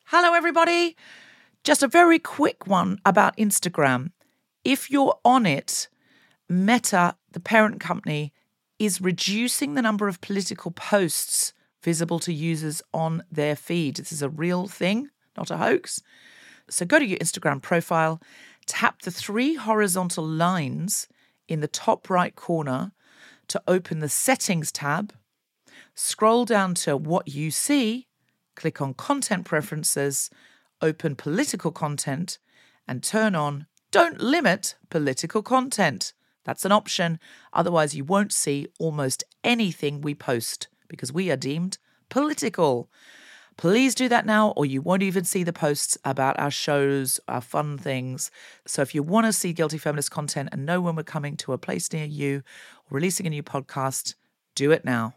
Hello, everybody. Just a very quick one about Instagram. If you're on it, Meta, the parent company, is reducing the number of political posts visible to users on their feed. This is a real thing, not a hoax. So go to your Instagram profile, tap the 3 horizontal lines in the top right corner to open the Settings tab, scroll down to What You See, click on Content Preferences, open Political Content, and turn on Don't Limit Political Content. That's an option. Otherwise, you won't see almost anything we post because we are deemed political. Please do that now, or you won't even see the posts about our shows, our fun things. So if you want to see Guilty Feminist content and know when we're coming to a place near you or releasing a new podcast, do it now.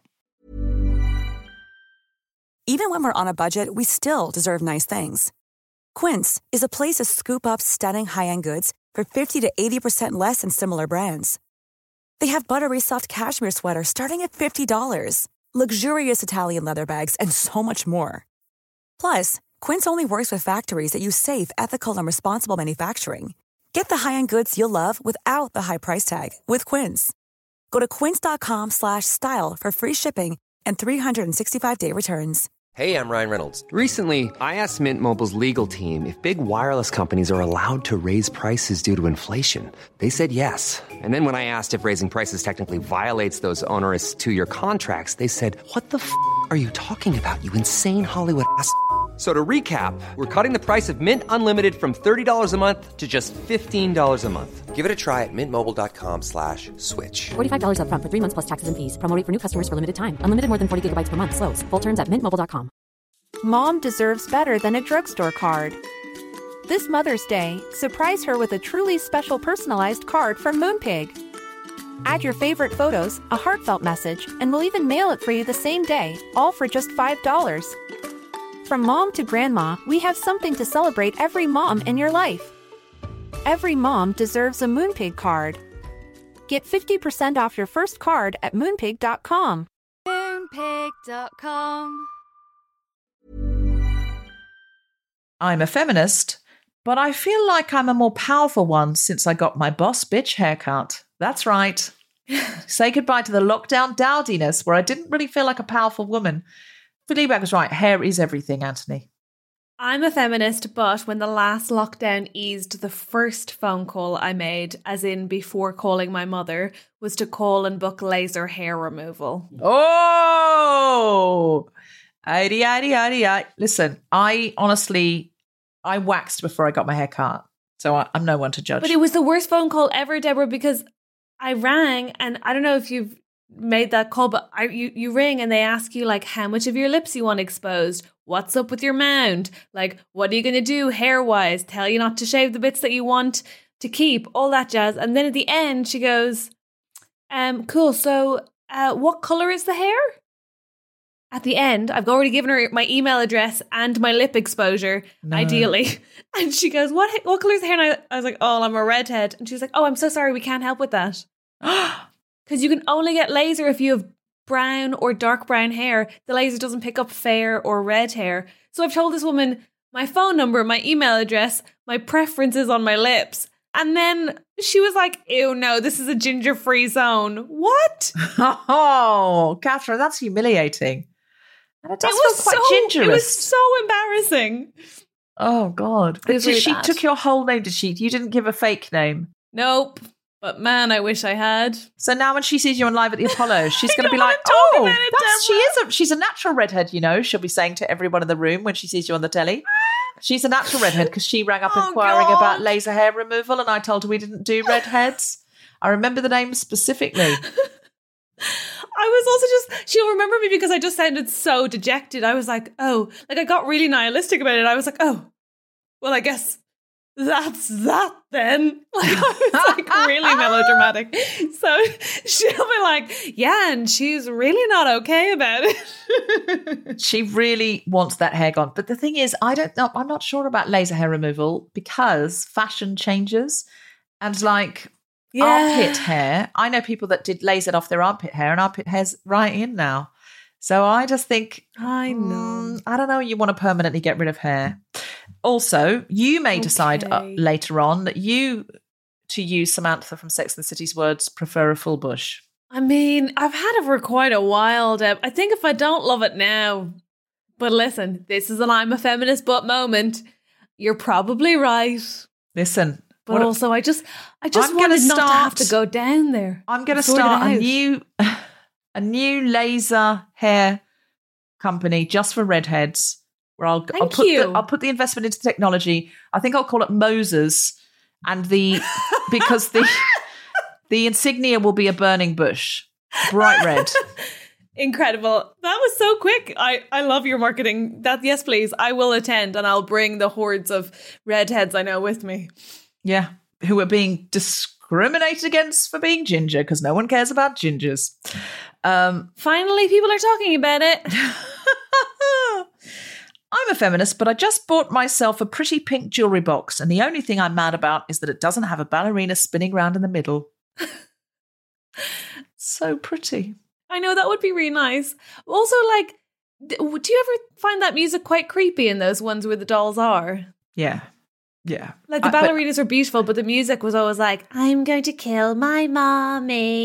Even when we're on a budget, we still deserve nice things. Quince is a place to scoop up stunning high-end goods for 50 to 80% less than similar brands. They have buttery soft cashmere sweaters starting at $50, luxurious Italian leather bags, and so much more. Plus, Quince only works with factories that use safe, ethical, and responsible manufacturing. Get the high-end goods you'll love without the high price tag with Quince. Go to quince.com/style for free shipping and 365-day returns. Hey, I'm Ryan Reynolds. Recently, I asked Mint Mobile's legal team if big wireless companies are allowed to raise prices due to inflation. They said yes. And then when I asked if raising prices technically violates those onerous 2-year contracts, they said, "What the f*** are you talking about, you insane Hollywood ass?" So to recap, we're cutting the price of Mint Unlimited from $30 a month to just $15 a month. Give it a try at mintmobile.com/switch. $45 up front for 3 months plus taxes and fees. Promo rate for new customers for limited time. Unlimited more than 40 gigabytes per month. Slows full terms at mintmobile.com. Mom deserves better than a drugstore card. This Mother's Day, surprise her with a truly special personalized card from Moonpig. Add your favorite photos, a heartfelt message, and we'll even mail it for you the same day, all for just $5. From mom to grandma, we have something to celebrate every mom in your life. Every mom deserves a Moonpig card. Get 50% off your first card at moonpig.com. Moonpig.com. I'm a feminist, but I feel like I'm a more powerful one since I got my boss bitch haircut. That's right. Say goodbye to the lockdown dowdiness where I didn't really feel like a powerful woman. Fleabag was right. Hair is everything, Anthony. I'm a feminist, but when the last lockdown eased, the first phone call I made, as in before calling my mother, was to call and book laser hair removal. Oh! Listen, I waxed before I got my hair cut, so I'm no one to judge. But it was the worst phone call ever, Deborah, because I rang, and I don't know if you've made that call, but you ring and they ask you like how much of your lips you want exposed, what's up with your mound, like what are you going to do hair wise, tell you not to shave the bits that you want to keep, all that jazz. And then at the end she goes, cool, so what color is the hair? At the end, I've already given her my email address and my lip exposure, ideally. And she goes, what color is the hair? And I was like, oh, I'm a redhead. And she was like, oh, I'm so sorry, we can't help with that. Because you can only get laser if you have brown or dark brown hair. The laser doesn't pick up fair or red hair. So I've told this woman my phone number, my email address, my preferences on my lips. And then she was like, ew, no, this is a ginger-free zone. What? Oh, Catherine, that's humiliating. And it does feel quite gingerous. It was so embarrassing. Oh, God. She took your whole name, did she? You didn't give a fake name? Nope. But man, I wish I had. So now when she sees you on Live at the Apollo, she's going to be like, she's a natural redhead, you know, she'll be saying to everyone in the room when she sees you on the telly. She's a natural redhead because she rang up inquiring about laser hair removal and I told her we didn't do redheads. I remember the name specifically. I was also she'll remember me because I just sounded so dejected. I was like, oh, like I got really nihilistic about it. I was like, oh, well, I guess that's that then. Like, I was like really melodramatic. So she'll be like, yeah, and she's really not okay about it. She really wants that hair gone. But the thing is, I'm not sure about laser hair removal because fashion changes and like armpit hair. I know people that did lasered off their armpit hair and armpit hair's right in now. So I just think, I know. I don't know, you want to permanently get rid of hair. Also, you may decide later on that you, to use Samantha from Sex and the City's words, prefer a full bush. I mean, I've had it for quite a while, Deb. I think if I don't love it now, but listen, this is an I'm a feminist but moment. You're probably right. Listen. But also, I just wanted not to have to go down there. I'm going to start a new laser hair company just for redheads. Where I'll put the investment into technology. I think I'll call it Moses, and because the insignia will be a burning bush, bright red. Incredible. That was so quick. I love your marketing. Yes, please. I will attend, and I'll bring the hordes of redheads I know with me. Yeah, who are being discriminated against for being ginger because no one cares about gingers. Finally, people are talking about it. I'm a feminist, but I just bought myself a pretty pink jewellery box, and the only thing I'm mad about is that it doesn't have a ballerina spinning round in the middle. So pretty. I know, that would be really nice. Also, like, do you ever find that music quite creepy in those ones where the dolls are? Yeah. Yeah. Like, the ballerinas are beautiful, but the music was always like, I'm going to kill my mommy.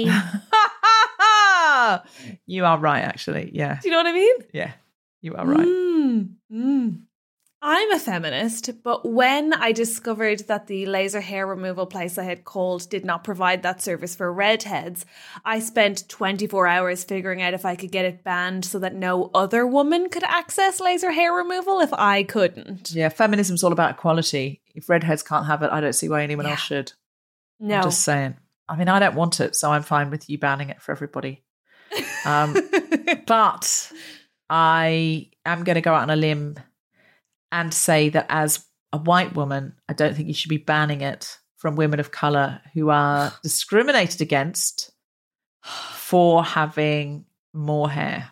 You are right, actually. Yeah. Do you know what I mean? Yeah, you are right. I'm a feminist, but when I discovered that the laser hair removal place I had called did not provide that service for redheads, I spent 24 hours figuring out if I could get it banned so that no other woman could access laser hair removal if I couldn't. Yeah, feminism's all about equality. If redheads can't have it, I don't see why anyone else should. No. I'm just saying. I mean, I don't want it, so I'm fine with you banning it for everybody. But I am going to go out on a limb and say that as a white woman, I don't think you should be banning it from women of colour who are discriminated against for having more hair.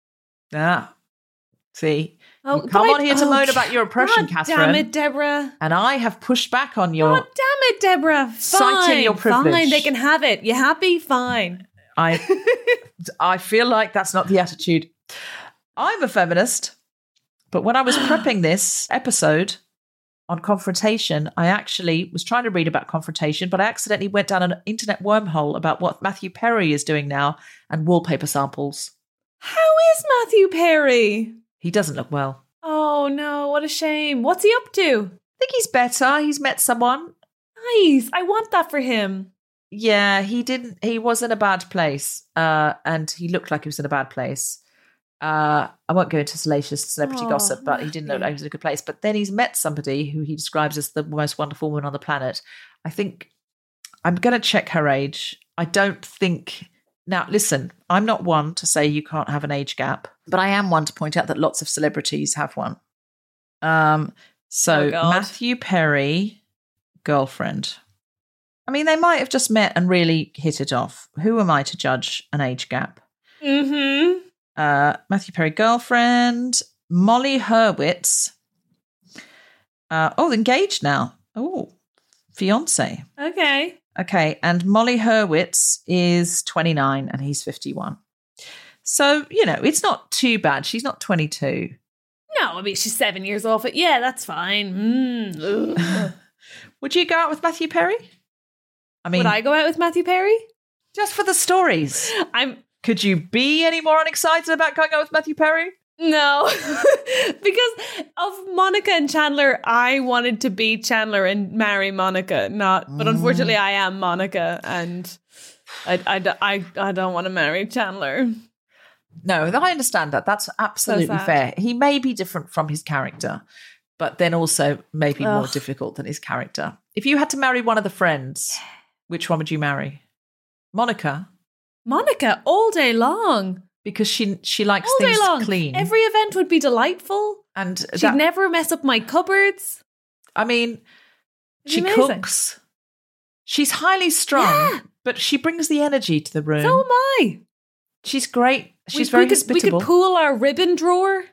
See? You come on here to moan about your oppression, Catherine. Damn it, Deborah. And I have pushed back on your... God damn it, Deborah. Citing your privilege. Fine, they can have it. You happy? Fine. I feel like that's not the attitude. I'm a feminist, but when I was prepping this episode on confrontation, I actually was trying to read about confrontation, but I accidentally went down an internet wormhole about what Matthew Perry is doing now and wallpaper samples. How is Matthew Perry? He doesn't look well. Oh no, what a shame. What's he up to? I think he's better. He's met someone. Nice. I want that for him. Yeah, he was in a bad place, and he looked like he was in a bad place. I won't go into salacious celebrity gossip, but he didn't look like he was in a good place. But then he's met somebody who he describes as the most wonderful woman on the planet. I think I'm going to check her age. I don't think... Now, listen, I'm not one to say you can't have an age gap, but I am one to point out that lots of celebrities have one. Matthew Perry, girlfriend. I mean, they might have just met and really hit it off. Who am I to judge an age gap? Mm-hmm. Matthew Perry, girlfriend. Molly Hurwitz. Engaged now. Oh, fiance. Okay, and Molly Hurwitz is 29 and he's 51. So, it's not too bad. She's not 22. No, I mean, she's 7 years off it. Yeah, that's fine. Would you go out with Matthew Perry? I mean, would I go out with Matthew Perry? Just for the stories. Could you be any more unexcited about going out with Matthew Perry? No, because of Monica and Chandler, I wanted to be Chandler and marry Monica. But unfortunately, I am Monica, and I don't want to marry Chandler. No, I understand that. That's absolutely fair. He may be different from his character, but then also maybe more difficult than his character. If you had to marry one of the friends, which one would you marry? Monica. Monica, all day long. Because she likes all things day long. Clean. Every event would be delightful. And she'd never mess up my cupboards. I mean, she cooks. She's highly strung, but she brings the energy to the room. So am I. She's great. She's very hospitable. We could pool our ribbon drawer.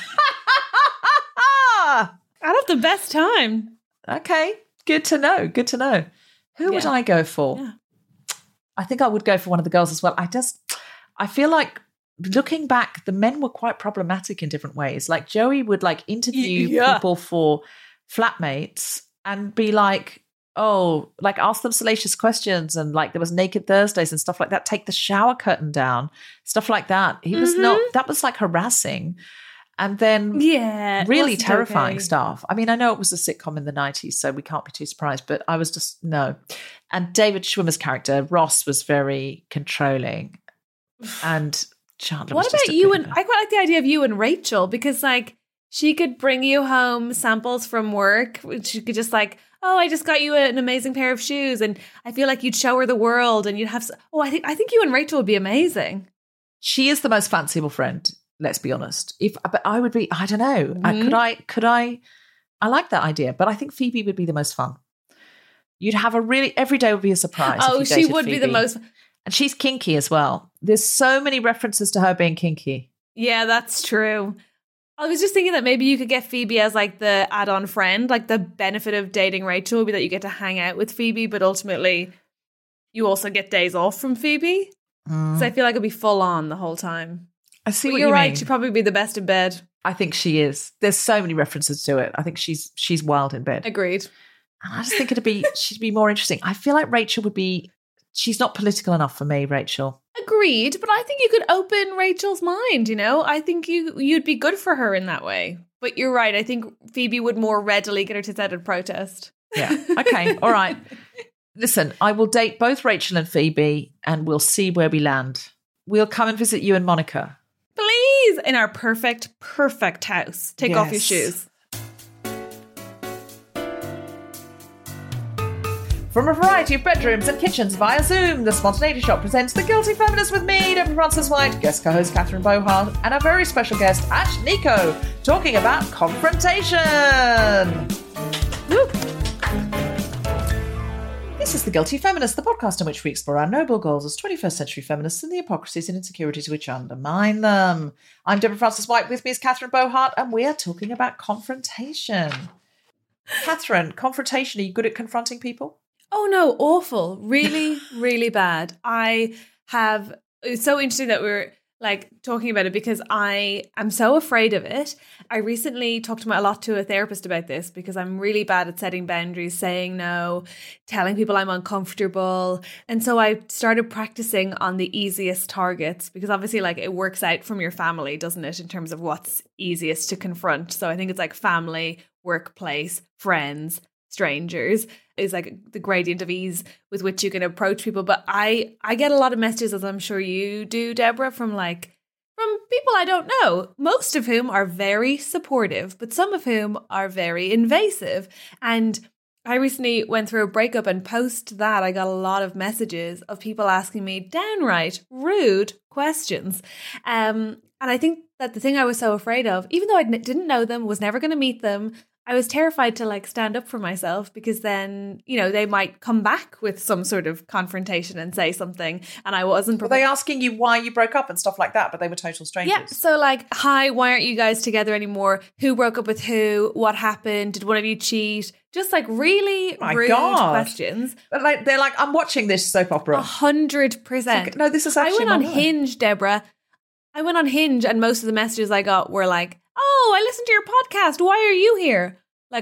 I'd have the best time. Okay. Good to know. Who would I go for? Yeah. I think I would go for one of the girls as well. I feel like looking back, the men were quite problematic in different ways. Like Joey would like interview Yeah. people for flatmates and be like, oh, like ask them salacious questions. And like there was Naked Thursdays and stuff like that. Take the shower curtain down, stuff like that. He was not, that was like harassing. And then Yeah. it really wasn't terrifying okay. stuff. I mean, I know it was a sitcom in the 90s, so we can't be too surprised, but I was just, no. And David Schwimmer's character, Ross, was very controlling. And Chandler What was just about a you? bit And of a- I quite like the idea of you and Rachel, because like she could bring you home samples from work. She could just like, oh, I just got you an amazing pair of shoes, and I feel like you'd show her the world, and you'd have. I think you and Rachel would be amazing. She is the most fanciable friend, let's be honest. But I would be, I don't know. Mm-hmm. Could I like that idea, but I think Phoebe would be the most fun. You'd have every day would be a surprise. if Oh, you she dated would be the Phoebe. most. And she's kinky as well. There's so many references to her being kinky. Yeah, that's true. I was just thinking that maybe you could get Phoebe as like the add-on friend. Like the benefit of dating Rachel would be that you get to hang out with Phoebe, but ultimately you also get days off from Phoebe. So I feel like it'd be full on the whole time. I see But what you're you right. mean. She'd probably be the best in bed. I think she is. There's so many references to it. I think she's wild in bed. Agreed. And I just think she'd be more interesting. I feel like Rachel would be, she's not political enough for me, Rachel. Agreed. But I think you could open Rachel's mind, you know? I think you'd be good for her in that way. But you're right. I think Phoebe would more readily get her tits out at protest. Yeah. Okay. All right. Listen, I will date both Rachel and Phoebe and we'll see where we land. We'll come and visit you and Monica. Please! In our perfect house. Take off your Yes. shoes. From a variety of bedrooms and kitchens via Zoom, the Spontaneity Shop presents The Guilty Feminist with me, Deborah Francis White, guest co-host Catherine Bohart, and a very special guest, Ash Nico, talking about confrontation. Woo. This is The Guilty Feminist, the podcast in which we explore our noble goals as 21st century feminists and the hypocrisies and insecurities which undermine them. I'm Deborah Francis White, with me is Catherine Bohart, and we are talking about confrontation. Catherine, confrontation, are you good at confronting people? Oh no, awful. Really, really bad. It's so interesting that we're like talking about it because I am so afraid of it. I recently talked a lot to a therapist about this because I'm really bad at setting boundaries, saying no, telling people I'm uncomfortable. And so I started practicing on the easiest targets because obviously like it works out from your family, doesn't it, in terms of what's easiest to confront. So I think it's like family, workplace, friends, strangers is like the gradient of ease with which you can approach people. But I get a lot of messages, as I'm sure you do, Deborah, from people I don't know, most of whom are very supportive, but some of whom are very invasive. And I recently went through a breakup, and post that I got a lot of messages of people asking me downright rude questions. And I think that the thing I was so afraid of, even though I didn't know them, was never going to meet them, I was terrified to like stand up for myself because then, you know, they might come back with some sort of confrontation and say something. And I wasn't Were prepared. they asking you why you broke up and stuff like that, but they were total strangers? Yeah. So like, hi, why aren't you guys together anymore? Who broke up with who? What happened? Did one of you cheat? Just like really My rude God. questions. But they're like, I'm watching this soap opera. 100%. No, this is I actually went on my life. Hinge, Deborah. I went on Hinge, and most of the messages I got were like, oh, I listened to your podcast. Why are you here? Like,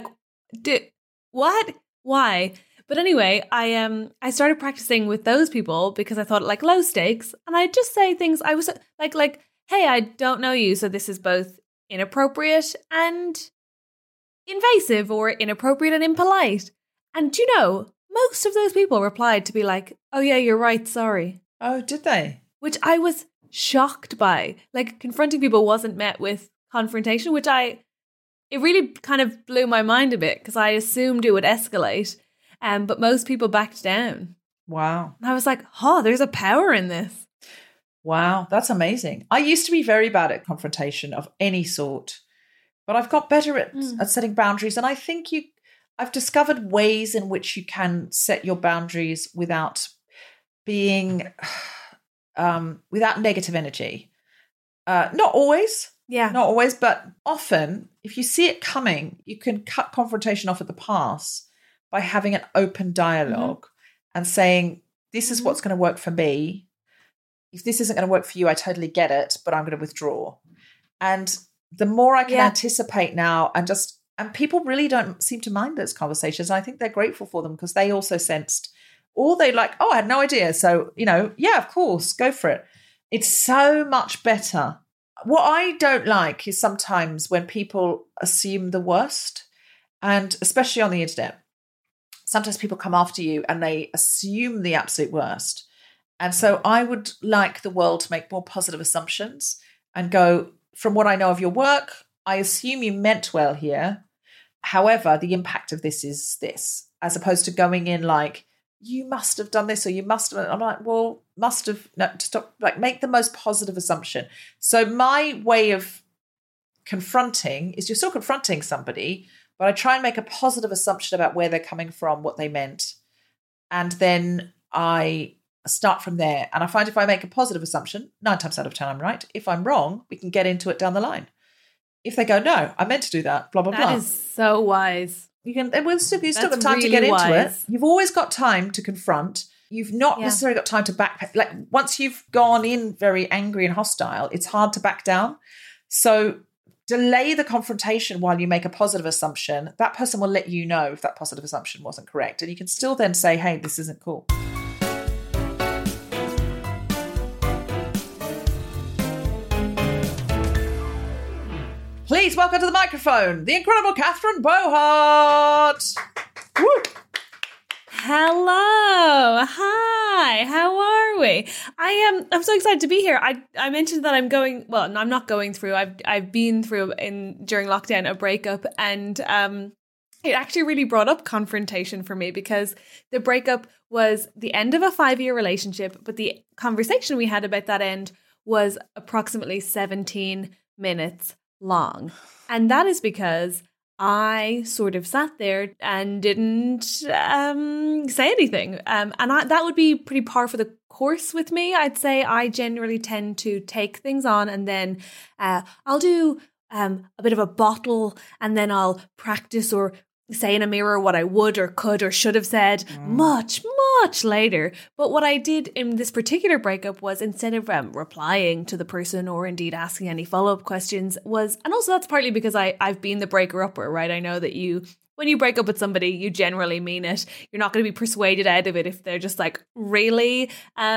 what? Why? But anyway, I started practicing with those people because I thought like low stakes, and I'd just say things. I was like, hey, I don't know you, so this is both inappropriate and invasive, or inappropriate and impolite. And you know, most of those people replied to be like, oh yeah, you're right, sorry. Oh, did they? Which I was shocked by. Like, confronting people wasn't met with confrontation, which it really kind of blew my mind a bit because I assumed it would escalate. But most people backed down. Wow. And I was like, oh, there's a power in this. Wow, that's amazing. I used to be very bad at confrontation of any sort, but I've got better at setting boundaries. And I think I've discovered ways in which you can set your boundaries without being, without negative energy. Not always. Yeah. Not always, but often, if you see it coming, you can cut confrontation off at the pass by having an open dialogue and saying, this is what's going to work for me. if this isn't going to work for you, I totally get it, but I'm going to withdraw. And the more I can anticipate now and people really don't seem to mind those conversations. I think they're grateful for them because they also sensed, or they like, oh, I had no idea. So, yeah, of course, go for it. It's so much better. What I don't like is sometimes when people assume the worst, and especially on the internet, sometimes people come after you and they assume the absolute worst. And so I would like the world to make more positive assumptions and go, from what I know of your work, I assume you meant well here. However, the impact of this is this, as opposed to going in like, you must have done this or you must have. I'm like, well, must have. No, stop. Like, make the most positive assumption. So my way of confronting is you're still confronting somebody, but I try and make a positive assumption about where they're coming from, what they meant. And then I start from there. And I find if I make a positive assumption, 9 times out of 10, I'm right. If I'm wrong, we can get into it down the line. If they go, no, I meant to do that, blah, blah, blah. That is so wise. You've still got time to get into it. You've always got time to confront. You've not necessarily got time to back. Like, once you've gone in very angry and hostile, it's hard to back down. So delay the confrontation while you make a positive assumption. That person will let you know if that positive assumption wasn't correct. And you can still then say, hey, this isn't cool. Please welcome to the microphone, the incredible Catherine Bohart. Woo. Hello. Hi. How are we? I'm so excited to be here. I mentioned that I'm not going through. I've been through during lockdown a breakup, and it actually really brought up confrontation for me because the breakup was the end of a 5-year relationship, but the conversation we had about that end was approximately 17 minutes long. And that is because I sort of sat there and didn't say anything. That would be pretty par for the course with me. I'd say I generally tend to take things on and then I'll do a bit of a bottle and then I'll practice or say in a mirror what I would or could or should have said much later. But what I did in this particular breakup was, instead of replying to the person or indeed asking any follow-up questions, and also that's partly because I've been the breaker-upper, right? I know that when you break up with somebody, you generally mean it. You're not going to be persuaded out of it if they're just like really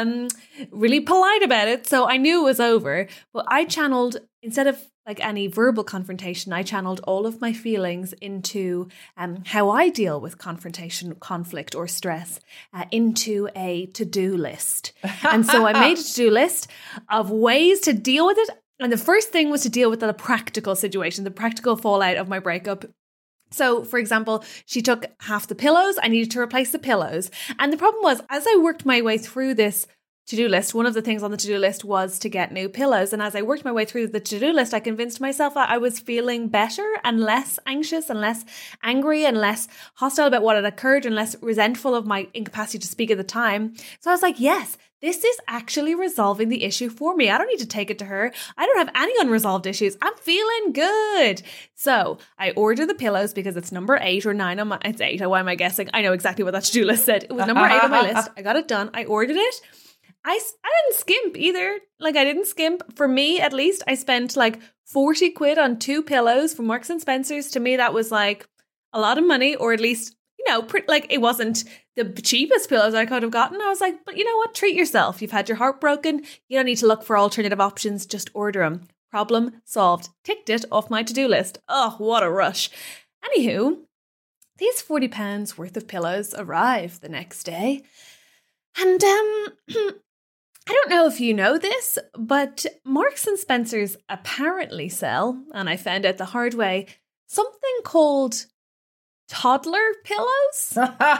polite about it. So I knew it was over, but I channeled, instead of like any verbal confrontation, I channeled all of my feelings into how I deal with confrontation, conflict, or stress into a to-do list. And so I made a to-do list of ways to deal with it. And the first thing was to deal with the practical situation, the practical fallout of my breakup. So, for example, she took half the pillows. I needed to replace the pillows. And the problem was, as I worked my way through this to-do list, one of the things on the to-do list was to get new pillows. And as I worked my way through the to-do list, I convinced myself that I was feeling better and less anxious and less angry and less hostile about what had occurred and less resentful of my incapacity to speak at the time. So I was like, yes, this is actually resolving the issue for me. I don't need to take it to her. I don't have any unresolved issues. I'm feeling good. So I ordered the pillows because it's number 8 or 9 on my, it's 8. Why am I guessing? I know exactly what that to-do list said. It was number 8 on my list. I got it done. I ordered it. I didn't skimp either. Like, I didn't skimp. For me, at least, I spent like 40 quid on 2 pillows from Marks and Spencer's. To me, that was like a lot of money, or at least, like it wasn't the cheapest pillows I could have gotten. I was like, but you know what? Treat yourself. You've had your heart broken. You don't need to look for alternative options. Just order them. Problem solved. Ticked it off my to-do list. Oh, what a rush. Anywho, these £40 worth of pillows arrive the next day. And I don't know if you know this, but Marks and Spencer's apparently sell, and I found out the hard way, something called toddler pillows.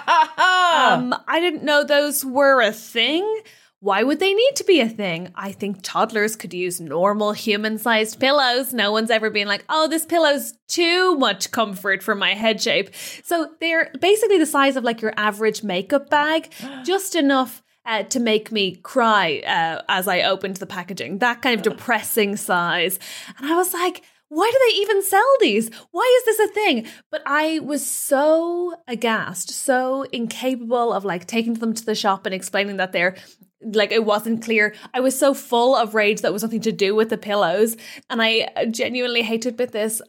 I didn't know those were a thing. Why would they need to be a thing? I think toddlers could use normal human-sized pillows. No one's ever been like, oh, this pillow's too much comfort for my head shape. So they're basically the size of like your average makeup bag, just enough to make me cry as I opened the packaging. That kind of depressing size. And I was like, why do they even sell these? Why is this a thing? But I was so aghast, so incapable of like taking them to the shop and explaining that they're like it wasn't clear. I was so full of rage that was nothing to do with the pillows. And I genuinely hate to admit this.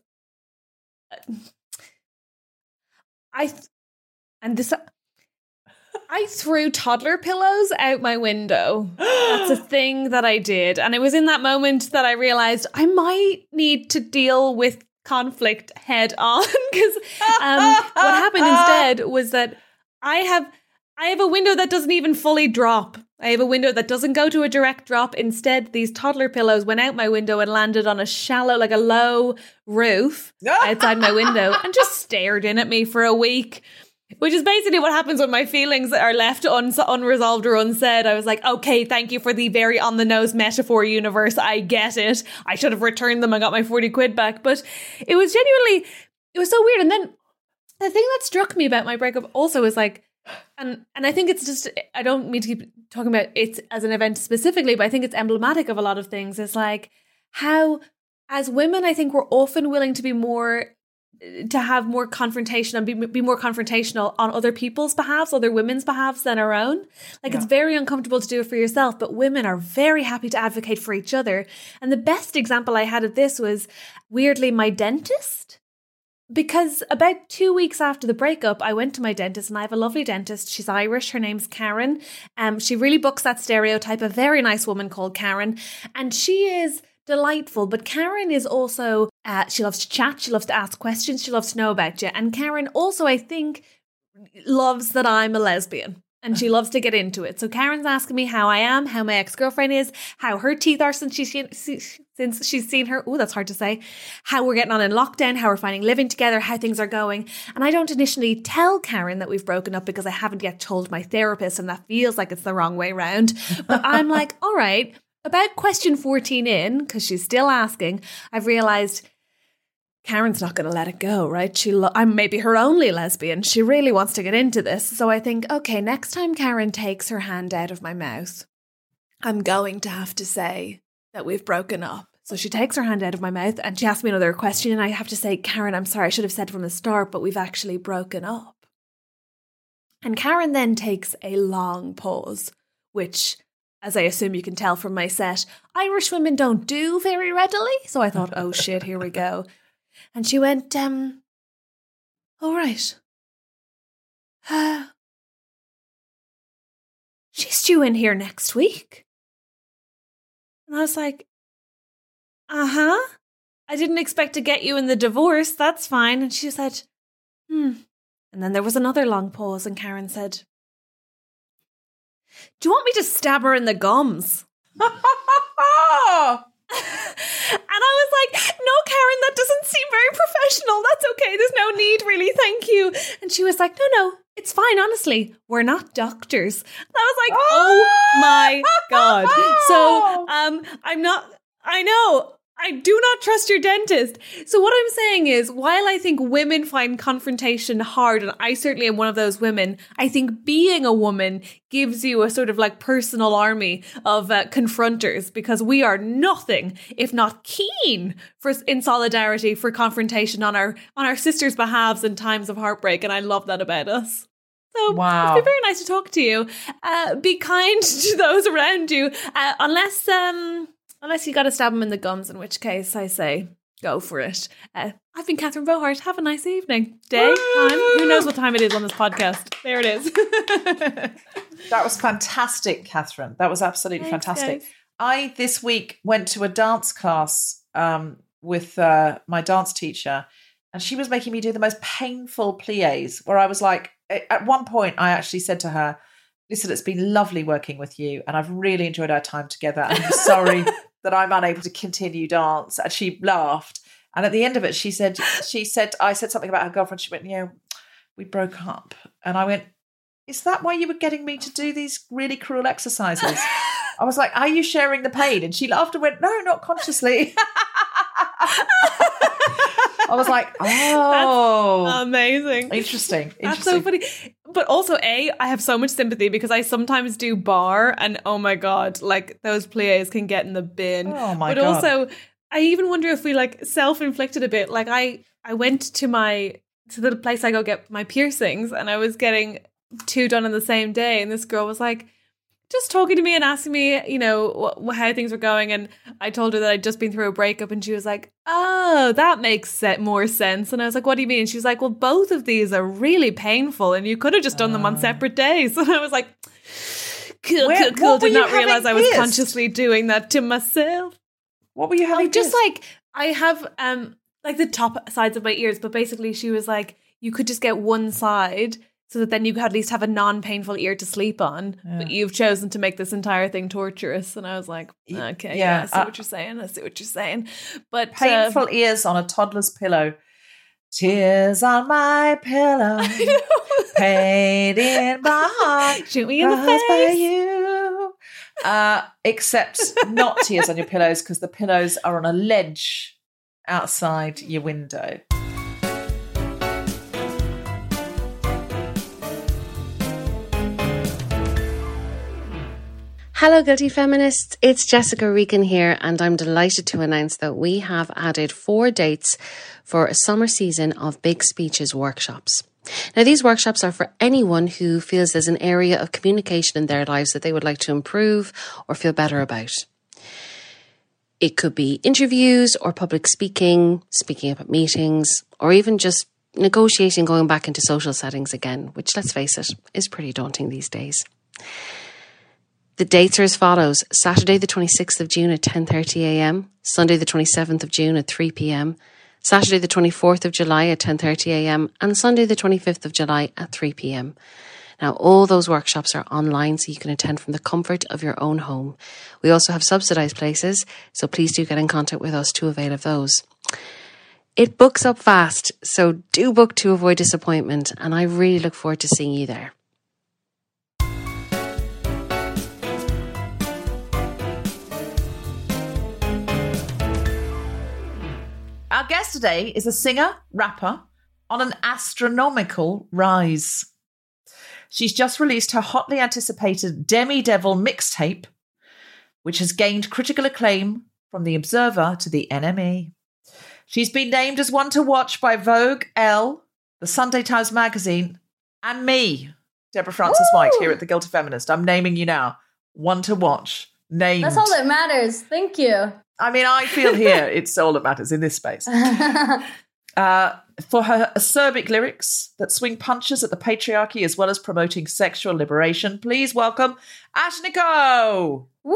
I threw toddler pillows out my window. That's a thing that I did. And it was in that moment that I realized I might need to deal with conflict head on. Because what happened instead was that I have a window that doesn't even fully drop. I have a window that doesn't go to a direct drop. Instead, these toddler pillows went out my window and landed on a shallow, like a low roof outside my window and just stared in at me for a week. Which is basically what happens when my feelings are left unresolved or unsaid. I was like, okay, thank you for the very on-the-nose metaphor, universe. I get it. I should have returned them and got my 40 quid back. But it was genuinely, it was so weird. And then the thing that struck me about my breakup also is like, and I think it's just, I don't mean to keep talking about it as an event specifically, but I think it's emblematic of a lot of things. It's like how, as women, I think we're often willing to be more, to have more confrontation and be more confrontational on other people's behalves, other women's behalves than our own. Like it's very uncomfortable to do it for yourself, but women are very happy to advocate for each other. And the best example I had of this was weirdly my dentist. Because about 2 weeks after the breakup, I went to my dentist, and I have a lovely dentist. She's Irish. Her name's Karen. She really bucks that stereotype, a very nice woman called Karen. And she is delightful. But Karen is also, she loves to chat. She loves to ask questions. She loves to know about you. And Karen also, I think, loves that I'm a lesbian. And she loves to get into it. So Karen's asking me how I am, how my ex-girlfriend is, how her teeth are since she's seen her. Oh, that's hard to say. How we're getting on in lockdown, how we're finding living together, how things are going. And I don't initially tell Karen that we've broken up because I haven't yet told my therapist, and that feels like it's the wrong way round. But I'm like, all right, about question 14 in, because she's still asking, I've realised Karen's not going to let it go, right? I'm maybe her only lesbian. She really wants to get into this. So I think, okay, next time Karen takes her hand out of my mouth, I'm going to have to say that we've broken up. So she takes her hand out of my mouth and she asks me another question, and I have to say, Karen, I'm sorry, I should have said from the start, but we've actually broken up. And Karen then takes a long pause, which, as I assume you can tell from my set, Irish women don't do very readily. So I thought, oh shit, here we go. And she went, all right. She's due in here next week. And I was like, uh-huh. I didn't expect to get you in the divorce. That's fine. And she said, And then there was another long pause, and Karen said, do you want me to stab her in the gums? And I was like, no, Karen, that doesn't seem very professional. That's okay. There's no need, really. Thank you. And she was like, no, it's fine. Honestly, we're not doctors. And I was like, oh my God. So I know. I do not trust your dentist. So what I'm saying is, while I think women find confrontation hard, and I certainly am one of those women, I think being a woman gives you a sort of like personal army of confronters, because we are nothing if not keen in solidarity for confrontation on our sisters' behalves in times of heartbreak. And I love that about us. So wow. It's been very nice to talk to you. Be kind to those around you, unless you got to stab them in the gums, in which case I say go for it. I've been Catherine Bohart. Have a nice evening. Day, time. Who knows what time it is on this podcast? There it is. That was fantastic, Catherine. That was absolutely fantastic. Guys. I, this week, went to a dance class with my dance teacher, and she was making me do the most painful pliés, where I was like, at one point, I actually said to her, listen, it's been lovely working with you, and I've really enjoyed our time together. And I'm sorry that I'm unable to continue dance. And she laughed. And at the end of it, I said something about her girlfriend. She went, we broke up. And I went, is that why you were getting me to do these really cruel exercises? I was like, are you sharing the pain? And she laughed and went, no, not consciously. I was like, oh. That's amazing. Interesting. That's so funny. But also, I have so much sympathy because I sometimes do bar, and oh my God, like those pliés can get in the bin. Oh my God. But also, I even wonder if we like self-inflicted a bit. Like I went to the place I go get my piercings, and I was getting 2 done on the same day. And this girl was like, just talking to me and asking me, you know, how things were going. And I told her that I'd just been through a breakup, and she was like, oh, that makes more sense. And I was like, what do you mean? And she was like, well, both of these are really painful and you could have just done them on separate days. And I was like, cool. Did not realize I was consciously doing that to myself. What were you having? Just like, I have like the top sides of my ears, but basically she was like, you could just get one side so that then you could at least have a non-painful ear to sleep on. Yeah. But you've chosen to make this entire thing torturous. And I was like, okay, yeah, I see what you're saying. But painful ears on a toddler's pillow. Tears on my pillow. Pain in my heart. Shoot me in the face. By you. Except not tears on your pillows, because the pillows are on a ledge outside your window. Hello, Guilty Feminists. It's Jessica Regan here, and I'm delighted to announce that we have added 4 dates for a summer season of Big Speeches workshops. Now, these workshops are for anyone who feels there's an area of communication in their lives that they would like to improve or feel better about. It could be interviews or public speaking, speaking up at meetings, or even just negotiating going back into social settings again, which, let's face it, is pretty daunting these days. The dates are as follows: Saturday the 26th of June at 10:30am, Sunday the 27th of June at 3pm, Saturday the 24th of July at 10:30am, and Sunday the 25th of July at 3pm. Now, all those workshops are online, so you can attend from the comfort of your own home. We also have subsidised places, so please do get in contact with us to avail of those. It books up fast, so do book to avoid disappointment, and I really look forward to seeing you there. Our guest today is a singer, rapper, on an astronomical rise. She's just released her hotly anticipated Demi Devil mixtape, which has gained critical acclaim from The Observer to the NME. She's been named as one to watch by Vogue, Elle, the Sunday Times Magazine, and me, Deborah Frances-White, here at The Guilty Feminist. I'm naming you now. One to watch. Named. That's all that matters. Thank you. I mean, I feel here it's all that matters in this space. For her acerbic lyrics that swing punches at the patriarchy as well as promoting sexual liberation, please welcome Ashnikko. Woo!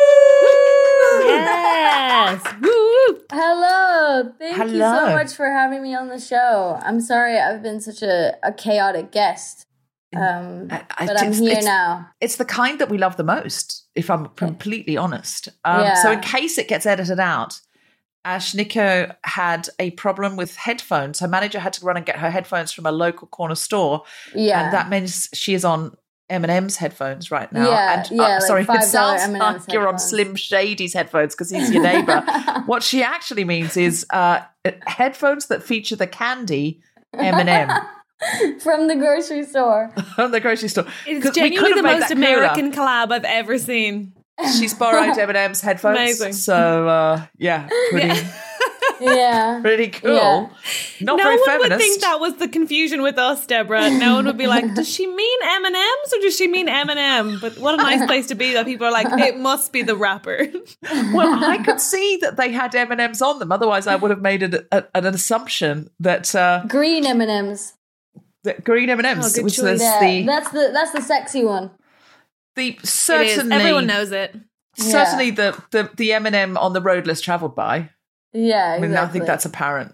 Yes! Woo! Hello. Thank you so much for having me on the show. I'm sorry I've been such a chaotic guest. But I'm here now. It's the kind that we love the most, if I'm completely honest. Yeah. So in case it gets edited out, Ashnikko had a problem with headphones. Her manager had to run and get her headphones from a local corner store. Yeah. And that means she is on M&M's headphones right now. Yeah, and, like sorry, it sounds M&M's like you're on headphones. Slim Shady's headphones because he's your neighbour. What she actually means is headphones that feature the candy M&M. From the grocery store. From the grocery store. It's genuinely the most American collab I've ever seen. She's borrowed M&M's headphones. Amazing. So, pretty... Yeah. Pretty cool. Yeah. Not no very one feminist. would think that was the confusion with us, Deborah. No one would be like, does she mean M&Ms or does she mean M&M? But what a nice place to be that people are like, it must be the rapper. Well, I could see that they had M&Ms on them. Otherwise, I would have made an assumption that... green M&Ms. That green M&Ms. Oh, which choice. was Yeah, that's the sexy one. Certainly, everyone knows it. Certainly the M&M on the road less travelled by. Yeah, I exactly. mean, I think that's apparent.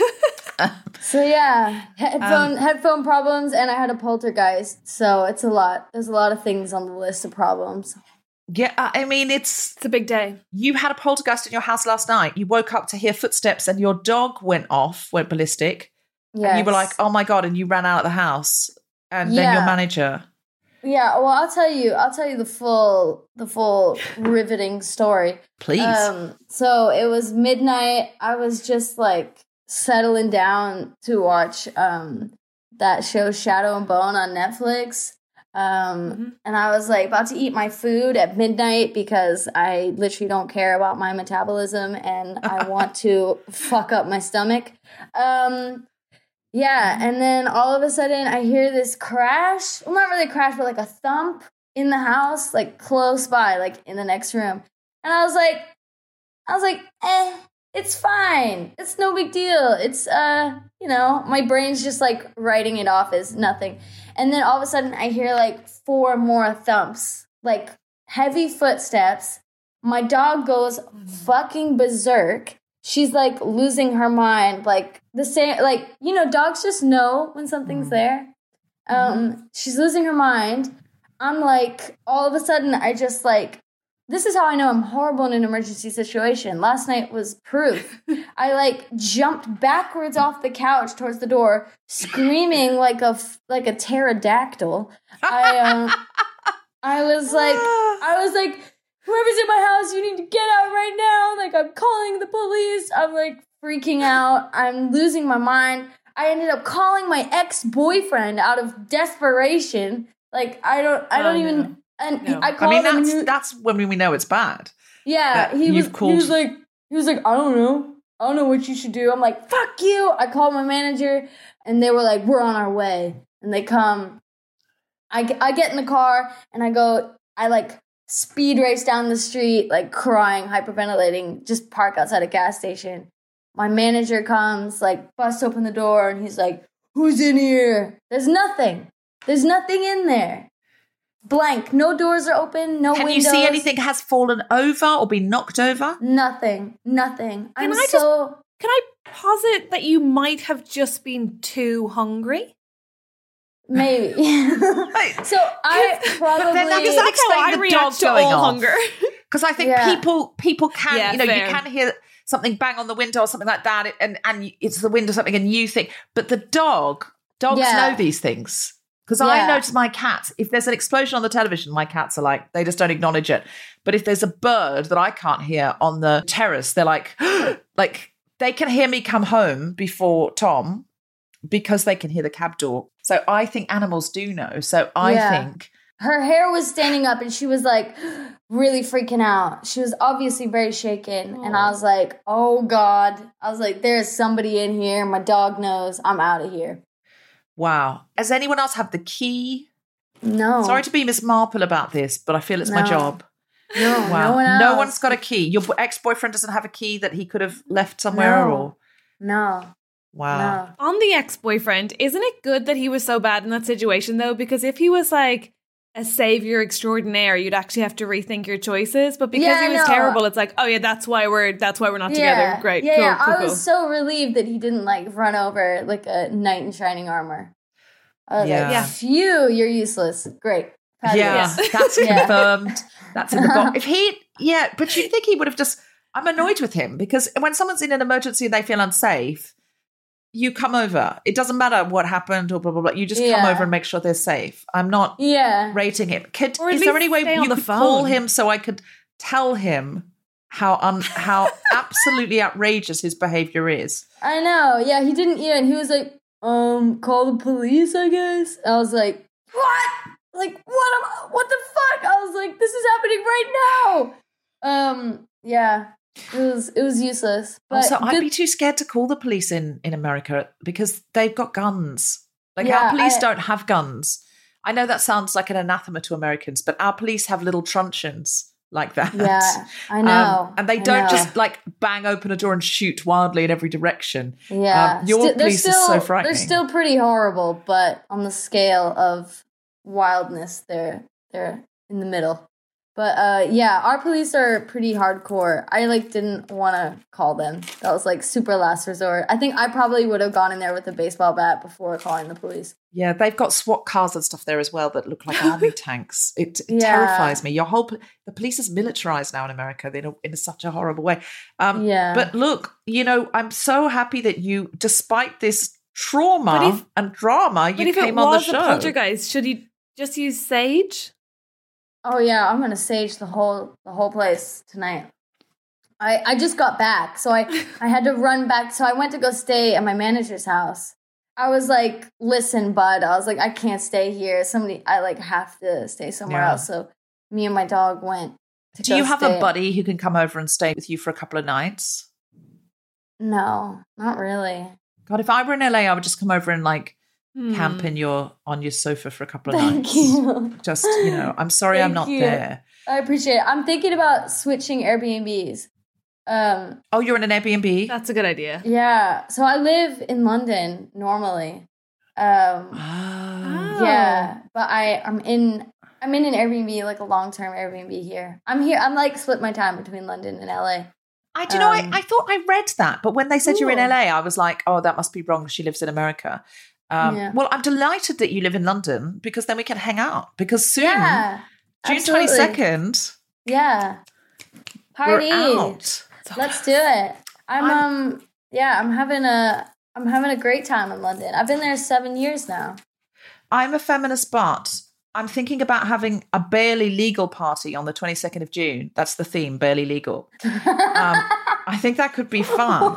So yeah, headphone problems, and I had a poltergeist. So it's a lot. There's a lot of things on the list of problems. Yeah, I mean, it's a big day. You had a poltergeist in your house last night. You woke up to hear footsteps and your dog went ballistic. Yes. And you were like, oh my God, and you ran out of the house. And then your manager... Yeah, well, I'll tell you the full riveting story. Please. So it was midnight. I was just like settling down to watch that show Shadow and Bone on Netflix. And I was like about to eat my food at midnight because I literally don't care about my metabolism and I want to fuck up my stomach. Yeah, and then all of a sudden I hear this crash. Well, not really a crash, but like a thump. in the house, like close by, like in the next room. And I was like, it's fine. It's no big deal. It's, my brain's just like writing it off as nothing. And then all of a sudden I hear like 4 more thumps, like heavy footsteps. My dog goes fucking berserk. She's like losing her mind. Like the same, like, dogs just know when something's there. She's losing her mind. I'm like, all of a sudden I just like, this is how I know I'm horrible in an emergency situation. Last night was proof. I like jumped backwards off the couch towards the door, screaming like a pterodactyl. I was like, whoever's in my house, you need to get out right now. Like, I'm calling the police. I'm like freaking out. I'm losing my mind. I ended up calling my ex-boyfriend out of desperation. Like, I don't even. And No. I called him. And that's when we know it's bad. Yeah, he was like, I don't know what you should do. I'm like, fuck you. I called my manager, and they were like, we're on our way. And they come. I get in the car, and I like speed race down the street, like crying, hyperventilating, just park outside a gas station. My manager comes, like busts open the door, and he's like, who's in here? There's nothing in there. Blank. No doors are open. No windows. Can you see anything has fallen over or been knocked over? Nothing. Can I posit that you might have just been too hungry? Maybe. So I probably. But then that doesn't explain the dog going off. Hunger. Because I think people can, you can hear something bang on the window or something like that, and it's the window or something, and you think, but the dogs know these things. Because I notice my cats, if there's an explosion on the television, my cats are like, they just don't acknowledge it. But if there's a bird that I can't hear on the terrace, they're like, like they can hear me come home before Tom because they can hear the cab door. So I think animals do know. So I think. Her hair was standing up and she was like really freaking out. She was obviously very shaken. And I was like, oh God. I was like, there's somebody in here. My dog knows. I'm out of here. Wow. Does anyone else have the key? No. Sorry to be Miss Marple about this, but I feel it's my job. No, wow. No one else. No one's got a key. Your ex-boyfriend doesn't have a key that he could have left somewhere or? No. Wow. No. On the ex-boyfriend, isn't it good that he was so bad in that situation though? Because if he was like a savior extraordinaire, you'd actually have to rethink your choices. But because he was terrible, it's like, oh yeah, that's why we're not together. Great, cool. I was so relieved that he didn't like run over like a knight in shining armor. I was like, phew, you're useless. Great. Fabulous. Yeah, that's confirmed. That's in the box. But you'd think he would have just. I'm annoyed with him because when someone's in an emergency and they feel unsafe, you come over. It doesn't matter what happened or blah, blah, blah. You just come over and make sure they're safe. I'm not rating him. Is there any way you could call him so I could tell him how absolutely outrageous his behavior is? I know. Yeah, he didn't even. He was like, call the police, I guess. I was like, what? Like, what the fuck? I was like, this is happening right now. Yeah. It was useless. But also, I'd be too scared to call the police in America because they've got guns. Like our police don't have guns. I know that sounds like an anathema to Americans, but our police have little truncheons like that. Yeah, I know. And they don't just like bang open a door and shoot wildly in every direction. Yeah. Your police is so frightening. They're still pretty horrible, but on the scale of wildness, they're in the middle. But our police are pretty hardcore. I didn't want to call them. That was super last resort. I think I probably would have gone in there with a baseball bat before calling the police. Yeah, they've got SWAT cars and stuff there as well that look like army tanks. It terrifies me. The police is militarized now in America in such a horrible way. But look, I'm so happy that you, despite this trauma and drama, you came on the show. But if it was a poltergeist, should you just use sage? Oh yeah, I'm gonna sage the whole place tonight. I just got back, so I had to run back. So I went to go stay at my manager's house. I was like, "Listen, bud," I was like, "I can't stay here. I have to stay somewhere else." So me and my dog went. Do you have a buddy who can come over and stay with you for a couple of nights? No, not really. God, if I were in LA, I would just come over and camp on your sofa for a couple of Thank nights. you. Just, I'm sorry I'm not there. I appreciate it. I'm thinking about switching Airbnbs. Oh, you're in an Airbnb? That's a good idea. Yeah. So I live in London normally. Yeah, but I'm in an Airbnb, like a long-term Airbnb here. I'm like split my time between London and LA. I thought I read that, but when they said you're in LA, I was like, oh, that must be wrong. She lives in America. Well, I'm delighted that you live in London because then we can hang out. Because soon, June 22nd, party. We're out. Let's do it. I'm having a great time in London. I've been there 7 years now. I'm a feminist, but I'm thinking about having a barely legal party on the 22nd of June. That's the theme, barely legal. I think that could be fun.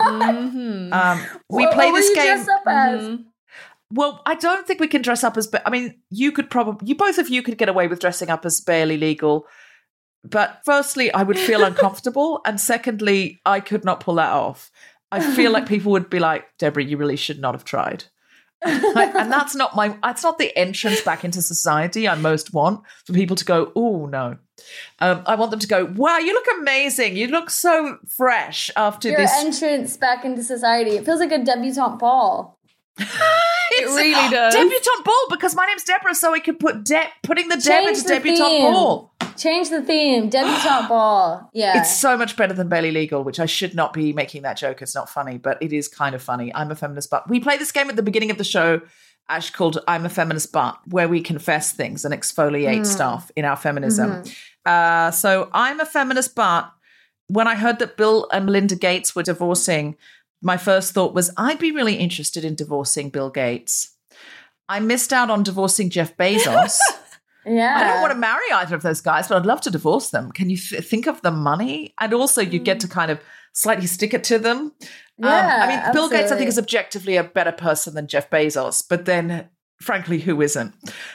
We play this game. Dress up as? Well, I don't think we can dress up as. I mean, both of you could get away with dressing up as barely legal. But firstly, I would feel uncomfortable, and secondly, I could not pull that off. I feel like people would be like, Deborah, you really should not have tried. And that's not the entrance back into society I most want, for people to go, oh no. I want them to go, wow, you look amazing. You look so fresh after Your this. entrance back into society. It feels like a debutante ball. It really does. Debutante ball, because my name's Deborah, so we could putting the Deb into debutante ball. Change the theme. Debutante ball. Yeah. It's so much better than barely legal, which I should not be making that joke. It's not funny, but it is kind of funny. I'm a feminist, but we play this game at the beginning of the show, Ash, called I'm a Feminist But, where we confess things and exfoliate stuff in our feminism. So I'm a feminist, but when I heard that Bill and Melinda Gates were divorcing, my first thought was I'd be really interested in divorcing Bill Gates. I missed out on divorcing Jeff Bezos. Yeah. I don't want to marry either of those guys, but I'd love to divorce them. Can you think of the money? And also you get to kind of slightly stick it to them. Yeah, Bill Gates, I think, is objectively a better person than Jeff Bezos, but then, frankly, who isn't?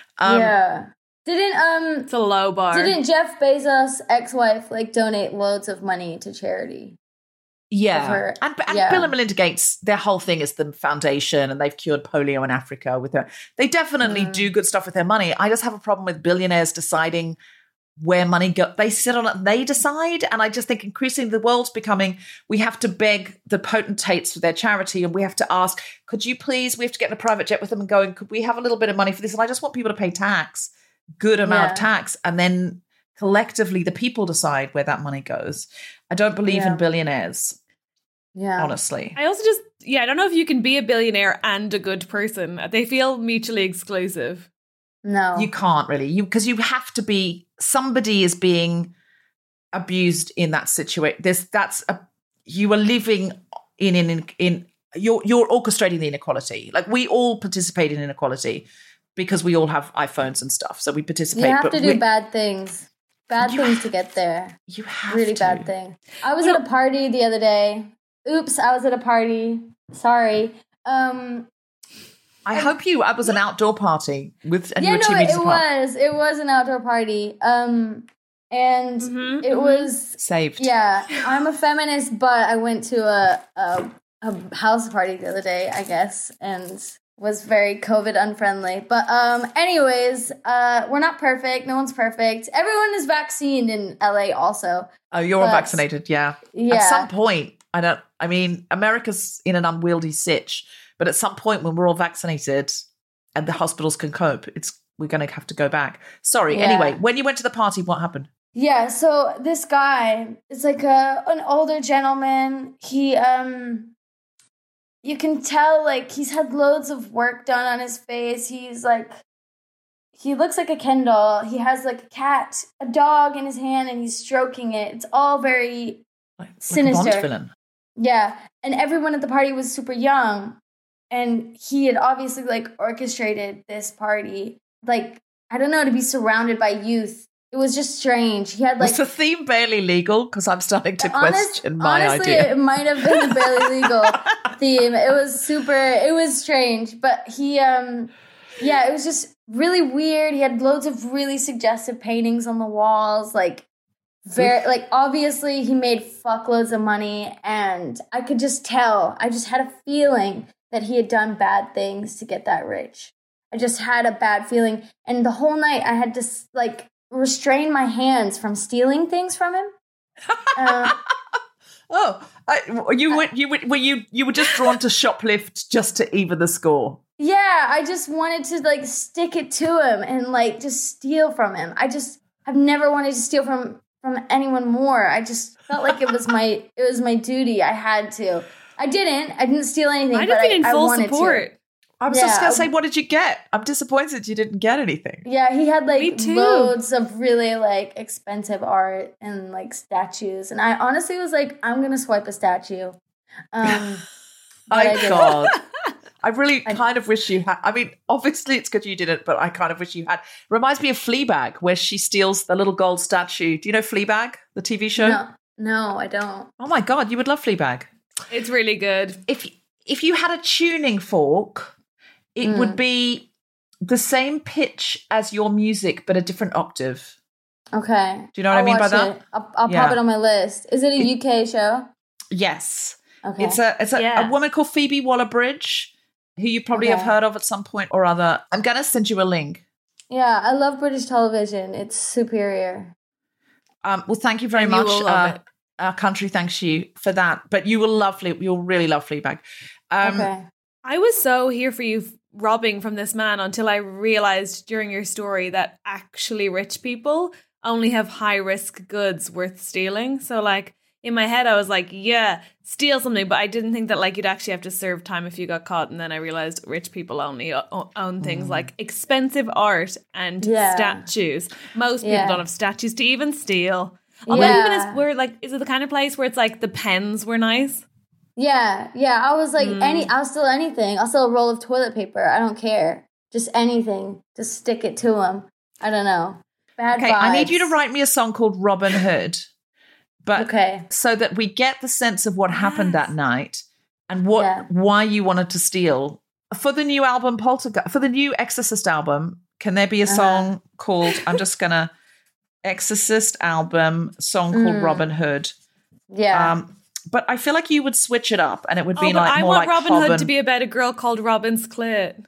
It's a low bar. Didn't Jeff Bezos' ex-wife donate loads of money to charity? Yeah. And Bill and Melinda Gates, their whole thing is the foundation, and they've cured polio in Africa with her. They definitely do good stuff with their money. I just have a problem with billionaires deciding where money goes. They sit on it and they decide. And I just think increasingly the world's becoming, we have to beg the potentates for their charity, and we have to ask, could you please, we have to get in a private jet with them and going, could we have a little bit of money for this? And I just want people to pay tax, good amount of tax, and then collectively the people decide where that money goes. I don't believe in billionaires. Yeah. Honestly. I also I don't know if you can be a billionaire and a good person. They feel mutually exclusive. No. You can't really. Because you have to be, somebody is being abused in that situation. You are living you're orchestrating the inequality. Like, we all participate in inequality because we all have iPhones and stuff. So we participate. You have to do bad things. Bad things to get there. You have really bad thing. I was at a party the other day. Oops, I was at a party. Sorry. I hope it was an outdoor party with. And yeah, you were 2 meters apart. It was an outdoor party. And it was saved. Yeah, I'm a feminist, but I went to a house party the other day, I guess, and was very COVID unfriendly. But anyways, we're not perfect. No one's perfect. Everyone is vaccinated in LA also. Oh, you're all vaccinated, yeah. Yeah. At some point, America's in an unwieldy sitch, but at some point when we're all vaccinated and the hospitals can cope, we're going to have to go back. Sorry. Yeah. Anyway, when you went to the party, what happened? Yeah, so this guy is like an older gentleman. He you can tell he's had loads of work done on his face. He looks like a Ken doll. He has a dog in his hand, and he's stroking it. It's all very sinister. Like a Bond villain. Yeah, and everyone at the party was super young, and he had obviously orchestrated this party. I don't know, to be surrounded by youth. It was just strange. He had Was the theme barely legal? Because I'm starting to question my honestly, idea. It might have been the barely legal theme. It was strange. But he, it was just really weird. He had loads of really suggestive paintings on the walls. Obviously he made fuckloads of money, and I could just tell. I just had a feeling that he had done bad things to get that rich. I just had a bad feeling. And the whole night I had to like restrain my hands from stealing things from him. You were just drawn to shoplift just to even the score. Yeah, I just wanted to like stick it to him and like just steal from him. I've never wanted to steal from anyone more. I just felt like it was my duty. I had to. I didn't steal anything. I'd have been in full support. I was just going to say, what did you get? I'm disappointed you didn't get anything. Yeah, he had like loads of really like expensive art and like statues. And I honestly was like, I'm going to swipe a statue. God. I really kind of wish you had. I mean, obviously it's good you didn't, but I kind of wish you had. Reminds me of Fleabag, where she steals the little gold statue. Do you know Fleabag, the TV show? No, I don't. Oh my God, you would love Fleabag. It's really good. If you had a tuning fork, it would be the same pitch as your music, but a different octave. Okay. Do you know what I mean by that? I'll pop it on my list. Is it a UK show? Yes. Okay. It's a woman called Phoebe Waller-Bridge, who you probably have heard of at some point or other. I'm going to send you a link. Yeah, I love British television. It's superior. Well, thank you very much. Our country thanks you for that. But you'll really love Fleabag. Okay. I was so here for you robbing from this man until I realized during your story that actually rich people only have high risk goods worth stealing. So like in my head I was like, yeah, steal something, but I didn't think that like you'd actually have to serve time if you got caught. And then I realized rich people only own things like expensive art and statues. Most people don't have statues to even steal. Although even is it the kind of place where it's like the pens were nice? Yeah. I was like, I'll steal anything. I'll steal a roll of toilet paper. I don't care. Just anything. Just stick it to him. I don't know. Bad vibes. I need you to write me a song called Robin Hood. But so that we get the sense of what happened that night and why you wanted to steal. For the new album for the new Exorcist album, can there be a song called Exorcist album song called Robin Hood? Yeah. But I feel like you would switch it up and it would be I more want like Robin Hood to be about a girl called Robin's Clit.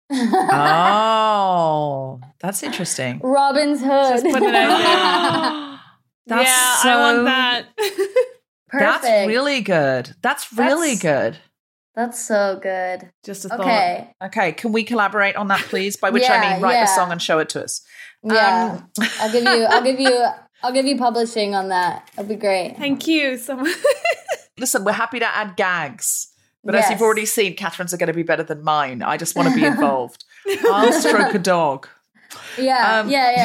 Oh, that's interesting. Robin's Hood. Just putting it out there. I want that. Perfect. That's really good. That's really good. That's so good. Just a thought. Okay, can we collaborate on that, please? By which I mean write the song and show it to us. Yeah. I'll give you publishing on that. That'd be great. Thank you so much. Listen, we're happy to add gags. But as you've already seen, Catherine's are going to be better than mine. I just want to be involved. I'll stroke a dog. Yeah.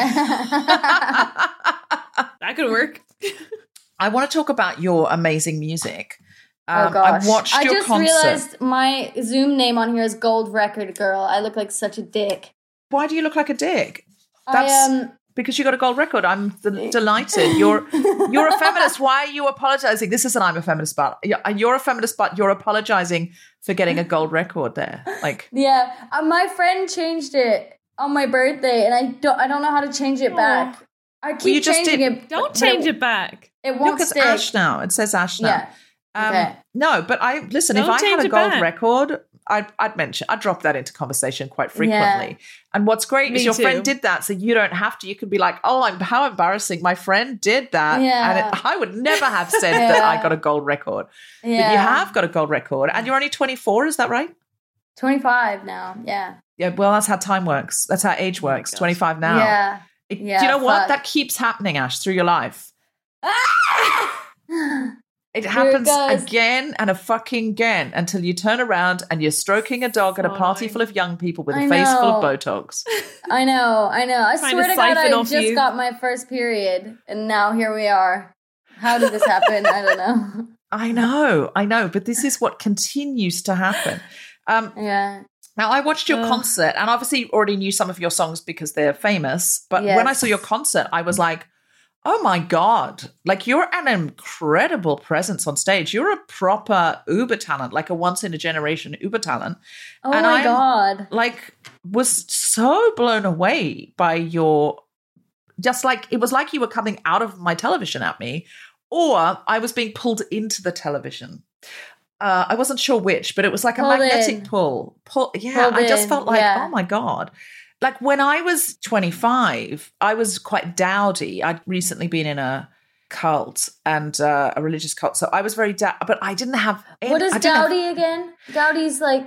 That could work. I want to talk about your amazing music. Oh gosh. I watched your concert. Realized my Zoom name on here is Gold Record Girl. I look like such a dick. Why do you look like a dick? That's because you got a gold record. I'm delighted. You're a feminist. Why are you apologizing? This isn't I'm a feminist, but you're a feminist, but you're apologizing for getting a gold record there. Like, my friend changed it on my birthday, and I don't know how to change it back. I keep changing it. Don't change it back. It won't stick. Look, it's Ash now. It says Ash now. Yeah. No, but listen. If I had a gold record, I'd drop that into conversation quite frequently. Yeah. And what's great is your friend did that, so you don't have to. You can be like, "Oh, how embarrassing! My friend did that," and I would never have said that I got a gold record. Yeah. But you have got a gold record, and you're only 24. Is that right? 25 now. Yeah. Yeah. Well, that's how time works. That's how age works. 25 now. Yeah. Do you know what? That keeps happening, Ash, through your life. It happens again and again until you turn around and you're stroking a dog at a party full of young people with a face full of Botox. I know. I swear to God, I just got my first period and now here we are. How did this happen? I don't know. I know. But this is what continues to happen. Now, I watched your concert and obviously already knew some of your songs because they're famous. But when I saw your concert, I was like, oh my God, like you're an incredible presence on stage. You're a proper Uber talent, like a once in a generation Uber talent. Oh my God. Like was so blown away by your, just like, it was like you were coming out of my television at me or I was being pulled into the television. I wasn't sure which, but it was like a Pulled magnetic in. pull. Yeah, Pulled I just in, felt like, yeah. oh my God. Like when I was 25, I was quite dowdy. I'd recently been in a cult and a religious cult. So I was very but I didn't have... What is dowdy again? Dowdy's like...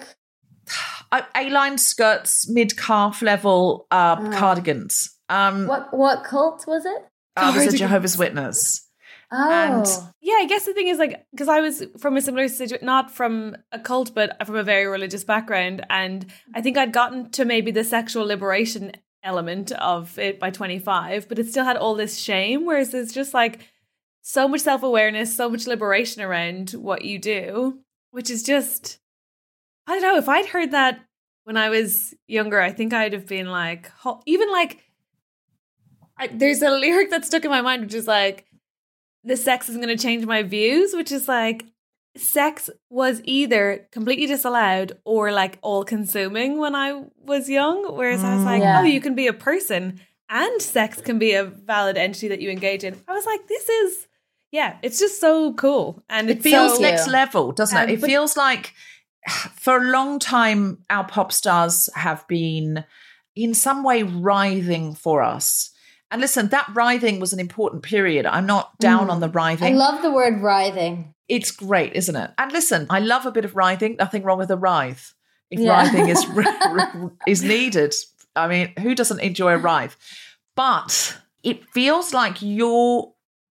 A-line skirts, mid-calf level cardigans. What cult was it? I was a Jehovah's Witness. Oh. And Yeah, I guess the thing is, like, because I was from a similar situation, not from a cult, but from a very religious background. And I think I'd gotten to maybe the sexual liberation element of it by 25, but it still had all this shame. Whereas there's just like so much self-awareness, so much liberation around what you do, which is just, I don't know, if I'd heard that when I was younger, I think I'd have been like, even like, there's a lyric that stuck in my mind, which is like, the sex isn't going to change my views, which is like, sex was either completely disallowed or like all consuming when I was young. Whereas I was like, Yeah. oh, you can be a person and sex can be a valid entity that you engage in. I was like, this is, yeah, it's just so cool. And it it's feels so, next level, doesn't it? It but- feels like for a long time, our pop stars have been in some way writhing for us. And listen, that writhing was an important period. I'm not down on the I writhing. love the word writhing. It's great, isn't it? And listen, I love a bit of writhing. Nothing wrong with a writhe. If Yeah. writhing is needed. I mean, who doesn't enjoy a writhe? But it feels like you're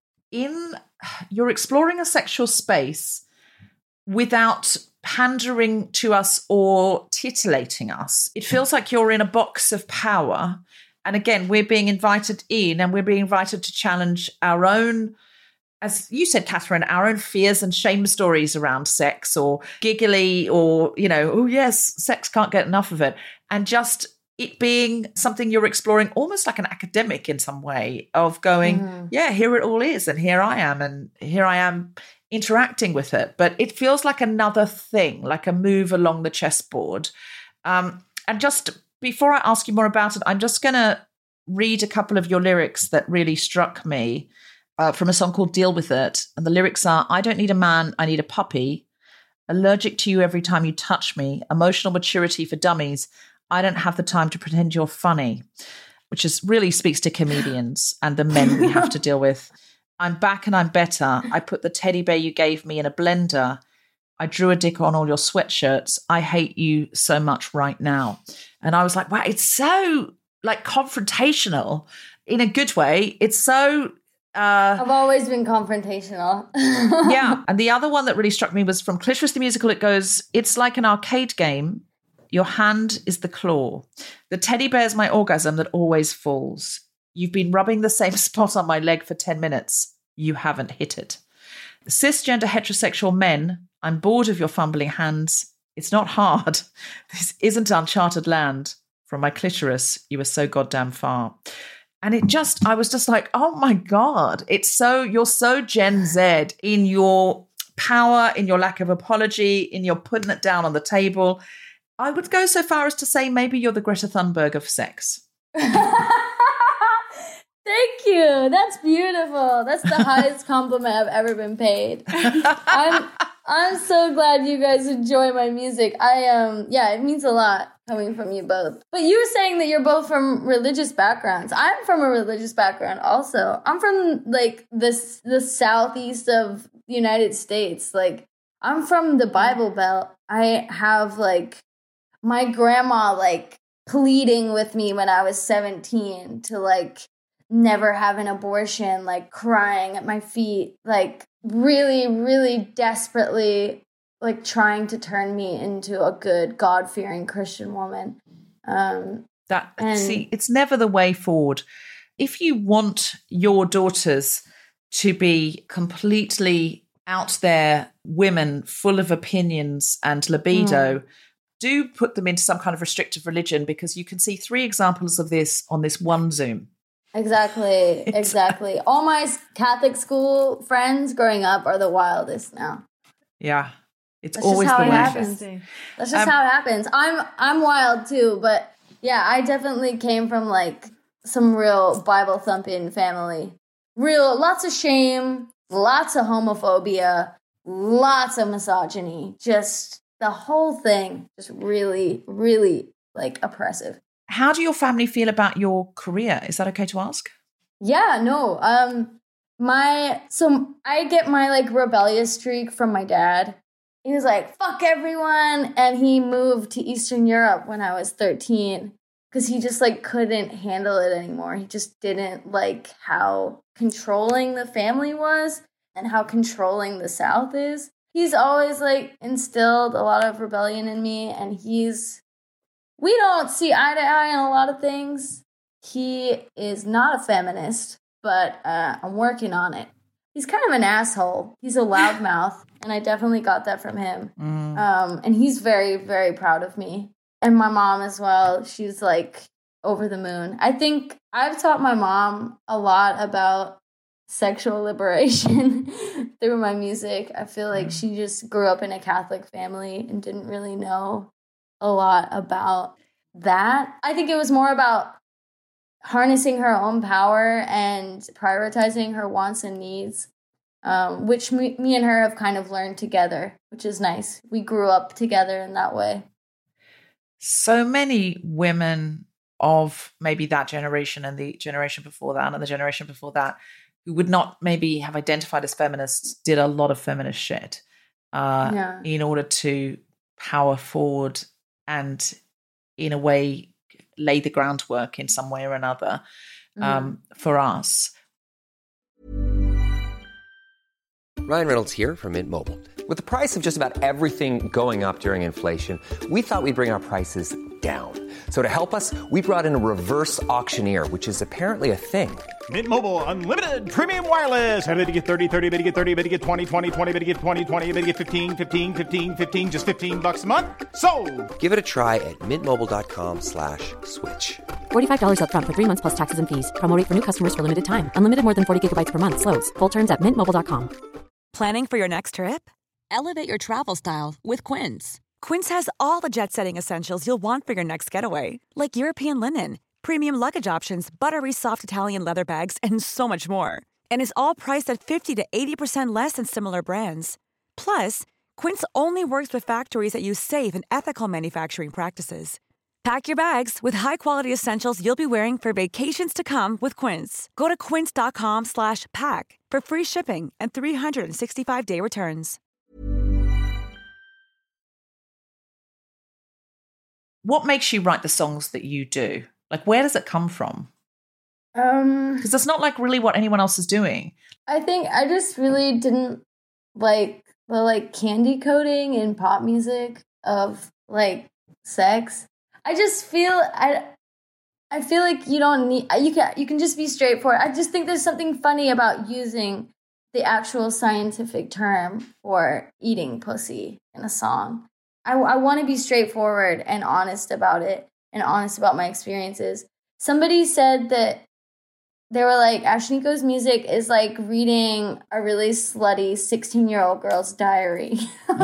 exploring a sexual space without pandering to us or titillating us. It feels like you're in a box of power. And again, we're being invited in and we're being invited to challenge our own, as you said, Catherine, our own fears and shame stories around sex or giggly or, oh yes, sex can't get enough of it. And just it being something you're exploring almost like an academic in some way of going, yeah, here it all is. And here I am interacting with it. But it feels like another thing, like a move along the chessboard. And just before I ask you more about it, I'm just going to read a couple of your lyrics that really struck me from a song called Deal With It. And the lyrics are, I don't need a man, I need a puppy. Allergic to you every time you touch me. Emotional maturity for dummies. I don't have the time to pretend you're funny, which really speaks to comedians and the men we have to deal with. I'm back and I'm better. I put the teddy bear you gave me in a blender. I drew a dick on all your sweatshirts. I hate you so much right now. And I was like, wow, it's so like confrontational in a good way. It's so... I've always been confrontational. Yeah. And the other one that really struck me was from Clitoris the Musical. It goes, it's like an arcade game. Your hand is the claw. The teddy bear's my orgasm that always falls. You've been rubbing the same spot on my leg for 10 minutes. You haven't hit it. Cisgender heterosexual men, I'm bored of your fumbling hands. It's not hard. This isn't uncharted land. From my clitoris, you are so goddamn far. And I was just like, oh my God, you're so Gen Z in your power, in your lack of apology, in your putting it down on the table. I would go so far as to say maybe you're the Greta Thunberg of sex. Thank you. That's beautiful. That's the highest compliment I've ever been paid. I'm so glad you guys enjoy my music. It means a lot coming from you both. But you were saying that you're both from religious backgrounds. I'm from a religious background also. I'm from like the southeast of the United States. Like I'm from the Bible Belt. I have like my grandma like pleading with me when I was 17 to like never have an abortion, like crying at my feet, like really, really desperately like trying to turn me into a good God-fearing Christian woman. It's never the way forward. If you want your daughters to be completely out there women full of opinions and libido, do put them into some kind of restrictive religion, because you can see 3 examples of this on this one Zoom. Exactly. All my Catholic school friends growing up are the wildest now. Yeah. It's That's always just how the it way. happens. That's just how it happens. I'm wild too, but yeah, I definitely came from like some real Bible thumping family. Lots of shame, lots of homophobia, lots of misogyny, just the whole thing, just really, really like oppressive. How do your family feel about your career? Is that okay to ask? Yeah, no. So I get my like rebellious streak from my dad. He was like, fuck everyone. And he moved to Eastern Europe when I was 13 because he just like couldn't handle it anymore. He just didn't like how controlling the family was and how controlling the South is. He's always like instilled a lot of rebellion in me, and we don't see eye to eye on a lot of things. He is not a feminist, but I'm working on it. He's kind of an asshole. He's a loudmouth, and I definitely got that from him. And he's very, very proud of me. And my mom as well. She's like over the moon. I think I've taught my mom a lot about sexual liberation through my music. I feel like she just grew up in a Catholic family and didn't really know a lot about that. I think it was more about harnessing her own power and prioritizing her wants and needs, which me and her have kind of learned together, which is nice. We grew up together in that way. So many women of maybe that generation and the generation before that and the generation before that who would not maybe have identified as feminists did a lot of feminist shit in order to power forward and in a way lay the groundwork in some way or another for us. Ryan Reynolds here from Mint Mobile. With the price of just about everything going up during inflation, we thought we'd bring our prices down. So to help us, we brought in a reverse auctioneer, which is apparently a thing. Mint Mobile Unlimited Premium Wireless. How to get 30, 30, bit to get 30, bit to get 20, 20, 20, bit to get 20, 20, bit to get 15, 15, 15, 15, just $15 a month? Sold! Give it a try at mintmobile.com/switch. $45 up front for 3 months plus taxes and fees. Promo rate for new customers for limited time. Unlimited more than 40 gigabytes per month. Slows full terms at mintmobile.com. Planning for your next trip? Elevate your travel style with Quince. Quince has all the jet-setting essentials you'll want for your next getaway, like European linen, premium luggage options, buttery soft Italian leather bags, and so much more. And is all priced at 50 to 80% less than similar brands. Plus, Quince only works with factories that use safe and ethical manufacturing practices. Pack your bags with high-quality essentials you'll be wearing for vacations to come with Quince. Go to quince.com/pack for free shipping and 365-day returns. What makes you write the songs that you do? Like, where does it come from? Because it's not like really what anyone else is doing. I think I just really didn't like the like candy coating in pop music of like sex. I just feel I feel like you don't need you can just be straightforward. I just think there's something funny about using the actual scientific term for eating pussy in a song. I want to be straightforward and honest about it and honest about my experiences. Somebody said that they were like, Ashniko's music is like reading a really slutty 16-year-old girl's diary.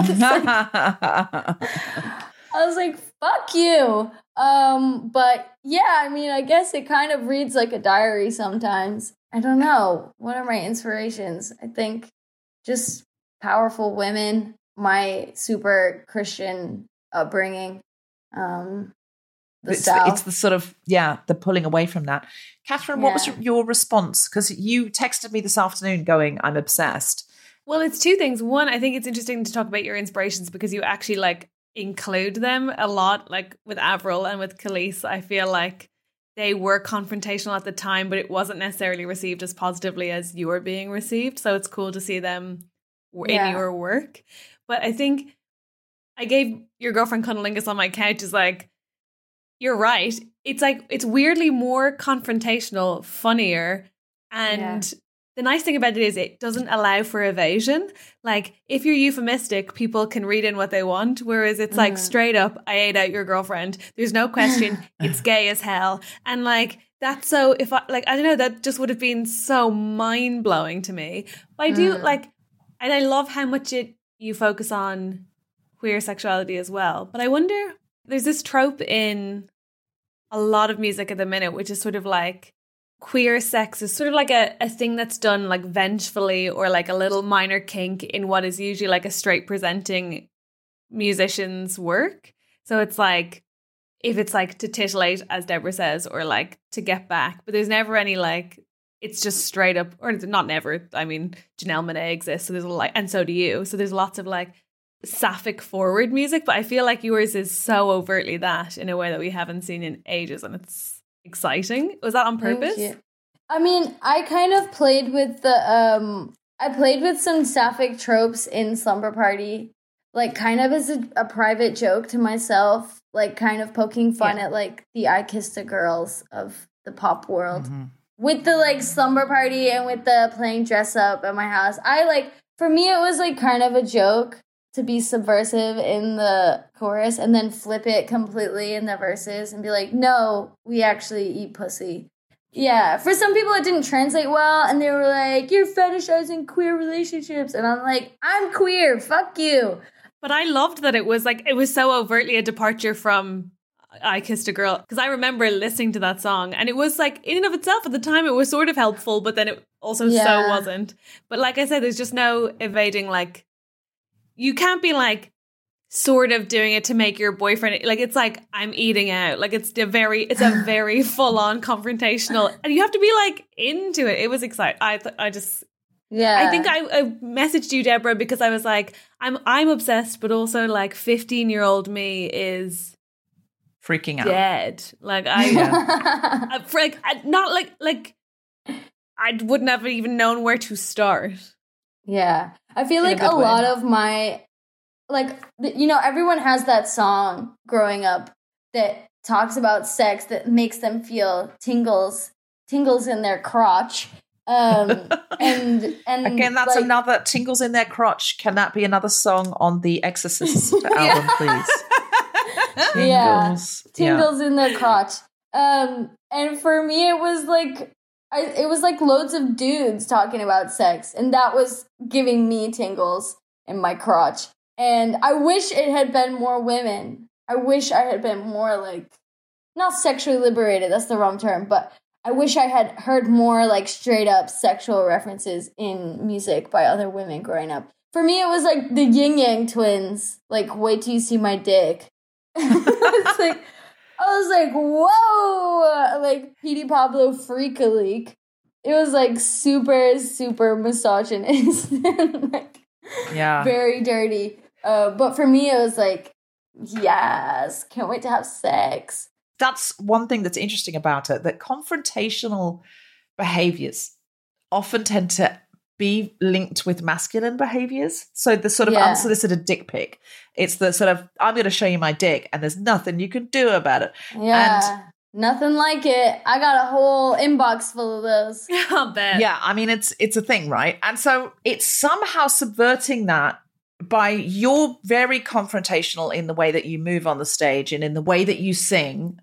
I was like, fuck you. But yeah, I mean, I guess it kind of reads like a diary sometimes. I don't know. What are my inspirations? I think just powerful women, my super Christian upbringing, South. It's the sort of, the pulling away from that. Catherine, what was your response? Because you texted me this afternoon going, I'm obsessed. Well, it's two things. One, I think it's interesting to talk about your inspirations because you actually like include them a lot, like with Avril and with Khalees. I feel like they were confrontational at the time, but it wasn't necessarily received as positively as you were being received. So it's cool to see them in your work. But I think I gave Your Girlfriend Cunnilingus on My Couch is like, you're right. It's like, it's weirdly more confrontational, funnier. And the nice thing about it is it doesn't allow for evasion. Like if you're euphemistic, people can read in what they want. Whereas it's like straight up, I ate out your girlfriend. There's no question. It's gay as hell. And like, that's so, if I, like, I don't know, that just would have been so mind blowing to me. But I do like, and I love how much you focus on queer sexuality as well. But I wonder, there's this trope in a lot of music at the minute, which is sort of like queer sex is sort of like a thing that's done like vengefully or like a little minor kink in what is usually like a straight presenting musician's work. So it's like, if it's like to titillate, as Deborah says, or like to get back, but there's never any like, it's just straight up, or not never. I mean, Janelle Monáe exists, so there's a like, and so do you. So there's lots of like sapphic forward music, but I feel like yours is so overtly that in a way that we haven't seen in ages, and it's exciting. Was that on purpose? I mean, I kind of played with the I played with some sapphic tropes in Slumber Party, like kind of as a private joke to myself, like kind of poking fun at like the I Kissed a Girls of the pop world. With the like Slumber Party and with the playing dress up at my house. I like, for me it was like kind of a joke to be subversive in the chorus and then flip it completely in the verses and be like, no, we actually eat pussy. Yeah, for some people it didn't translate well, and they were like, you're fetishizing queer relationships. And I'm like, I'm queer, fuck you. But I loved that it was like, it was so overtly a departure from I Kissed a Girl, because I remember listening to that song and it was like, in and of itself at the time it was sort of helpful, but then it also so wasn't. But like I said, there's just no evading, like, you can't be like sort of doing it to make your boyfriend, like, it's like, I'm eating out, like it's a very full on confrontational, and you have to be like into it. It was exciting. I think I messaged you, Deborah, because I was like, I'm obsessed, but also like 15-year-old me is freaking out, dead. Like I wouldn't have even known where to start. Yeah, I feel like a lot of my, like, you know, everyone has that song growing up that talks about sex that makes them feel tingles in their crotch. And again, that's like, another tingles in their crotch. Can that be another song on the Exorcist album, please? Tingles in their crotch. And for me, it was like, it was like loads of dudes talking about sex, and that was giving me tingles in my crotch. And I wish it had been more women. I wish I had been more like, not sexually liberated, that's the wrong term, but I wish I had heard more like straight up sexual references in music by other women growing up. For me, it was like the Yin Yang Twins, like, wait till you see my dick. It's like, I was like, whoa, like Petey Pablo Freak-a-Leak. It was like super, super misogynist and like very dirty. But for me, it was like, yes, can't wait to have sex. That's one thing that's interesting about it, that confrontational behaviors often tend to be linked with masculine behaviors. So the sort of unsolicited dick pic, it's the sort of, I'm going to show you my dick and there's nothing you can do about it. Yeah, and nothing like it. I got a whole inbox full of those. I'll bet. Yeah, I mean, it's a thing, right? And so it's somehow subverting that by you're very confrontational in the way that you move on the stage and in the way that you sing.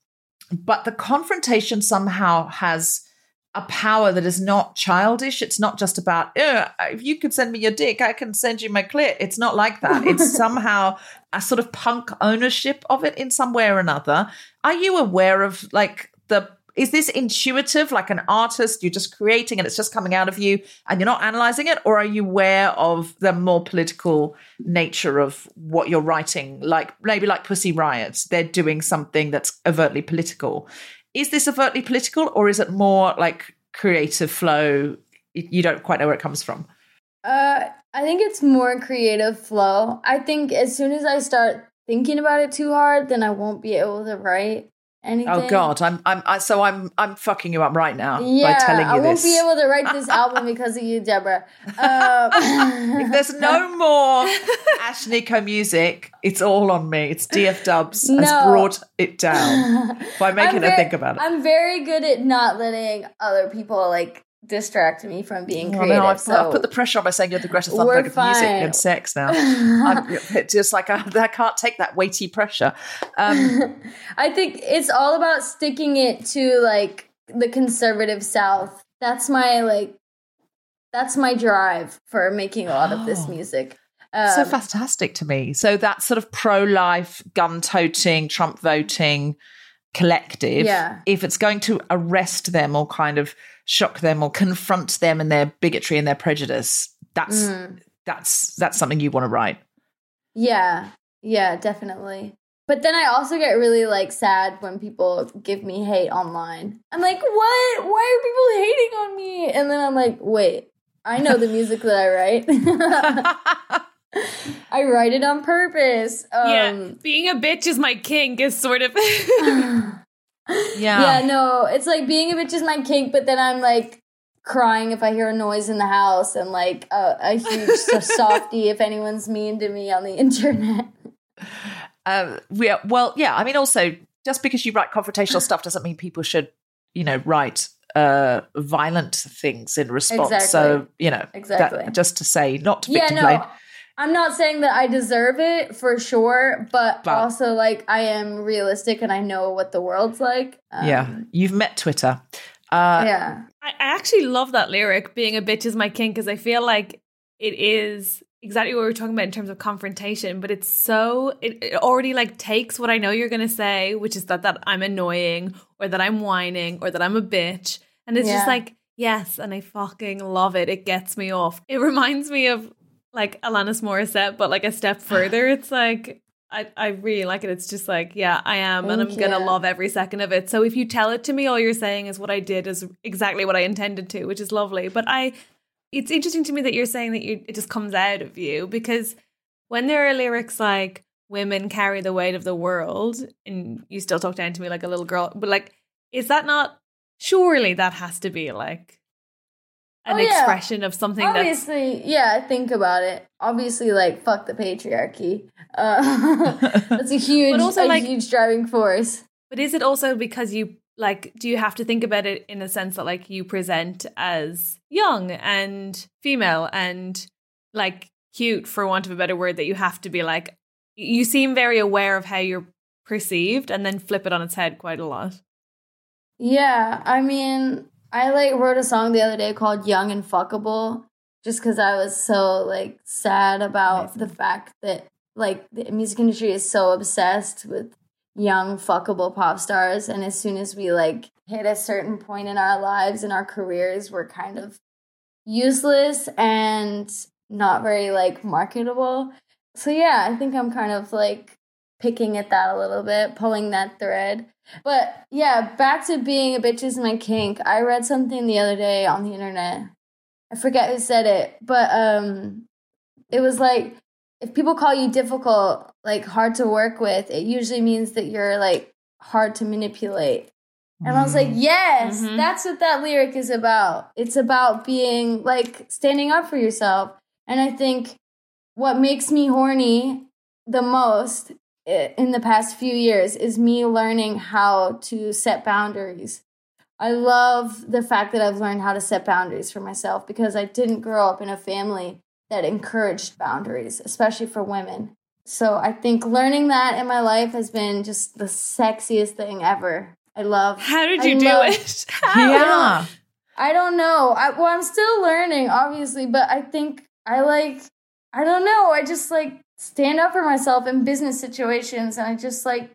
But the confrontation somehow has a power that is not childish. It's not just about, if you could send me your dick, I can send you my clit. It's not like that. It's somehow a sort of punk ownership of it in some way or another. Are you aware of like is this intuitive, like an artist, you're just creating and it's just coming out of you and you're not analyzing it? Or are you aware of the more political nature of what you're writing? Like maybe like Pussy Riot, they're doing something that's overtly political. Is this overtly political, or is it more like creative flow? You don't quite know where it comes from. I think it's more creative flow. I think as soon as I start thinking about it too hard, then I won't be able to write anything. Oh God, I'm fucking you up right now by telling you this. I won't be able to write this album because of you, Deborah. If there's no more Ashnikko music, it's all on me. It's DF Dubs has brought it down by making her think about it. I'm very good at not letting other people like distract me from being creative. No, I've put the pressure on by saying you're the Greta Thunberg of music and sex now. I'm just like, I can't take that weighty pressure. I think it's all about sticking it to like the conservative South. That's my drive for making a lot of this music. So fantastic to me. So that sort of pro-life, gun-toting, Trump voting, collective. Yeah. If it's going to arrest them or kind of shock them or confront them in their bigotry and their prejudice, that's something you want to write. Yeah, definitely. But then I also get really like sad when people give me hate online. I'm like, what? Why are people hating on me? And then I'm like, wait, I know the music that I write. I write it on purpose. Being a bitch is my kink is sort of... Yeah, no, it's like being a bitch is my kink, but then I'm like crying if I hear a noise in the house and like a huge softie if anyone's mean to me on the internet. I mean, also, just because you write confrontational stuff doesn't mean people should, write violent things in response. Exactly. So, exactly. Just to say, not to victim blame. I'm not saying that I deserve it for sure, but also like I am realistic and I know what the world's like. You've met Twitter. I actually love that lyric, being a bitch is my kink, because I feel like it is exactly what we were talking about in terms of confrontation, but it's so, it already like takes what I know you're going to say, which is that I'm annoying or that I'm whining or that I'm a bitch. And it's just like, yes, and I fucking love it. It gets me off. It reminds me of like Alanis Morissette, but like a step further. It's like, I really like it. It's just like, I am, and I'm going to love every second of it. So if you tell it to me, all you're saying is what I did is exactly what I intended to, which is lovely. But it's interesting to me that you're saying that it just comes out of you, because when there are lyrics like women carry the weight of the world and you still talk down to me like a little girl, but like, is that not, surely that has to be like an expression of something obviously, think about it. Obviously, like, fuck the patriarchy. That's a huge, huge driving force. But is it also because you, like, do you have to think about it in a sense that, like, you present as young and female and, like, cute, for want of a better word, that you have to be, like, you seem very aware of how you're perceived and then flip it on its head quite a lot. Yeah, I mean, I, like, wrote a song the other day called Young and Fuckable, just because I was so, like, sad about the fact that, like, the music industry is so obsessed with young, fuckable pop stars. And as soon as we, like, hit a certain point in our lives and our careers, we're kind of useless and not very, like, marketable. So, yeah, I think I'm kind of, like, picking at that a little bit, pulling that thread. But, yeah, back to being a bitch is my kink. I read something the other day on the internet. I forget who said it, but it was like, if people call you difficult, like hard to work with, it usually means that you're like hard to manipulate. And I was like, yes, that's what that lyric is about. It's about being like standing up for yourself. And I think what makes me horny the most in the past few years is me learning how to set boundaries. I love the fact that I've learned how to set boundaries for myself, because I didn't grow up in a family that encouraged boundaries, especially for women. So I think learning that in my life has been just the sexiest thing ever. How did you do it? I don't know. I'm still learning, obviously, but I think I don't know. I just like stand up for myself in business situations, and I just like,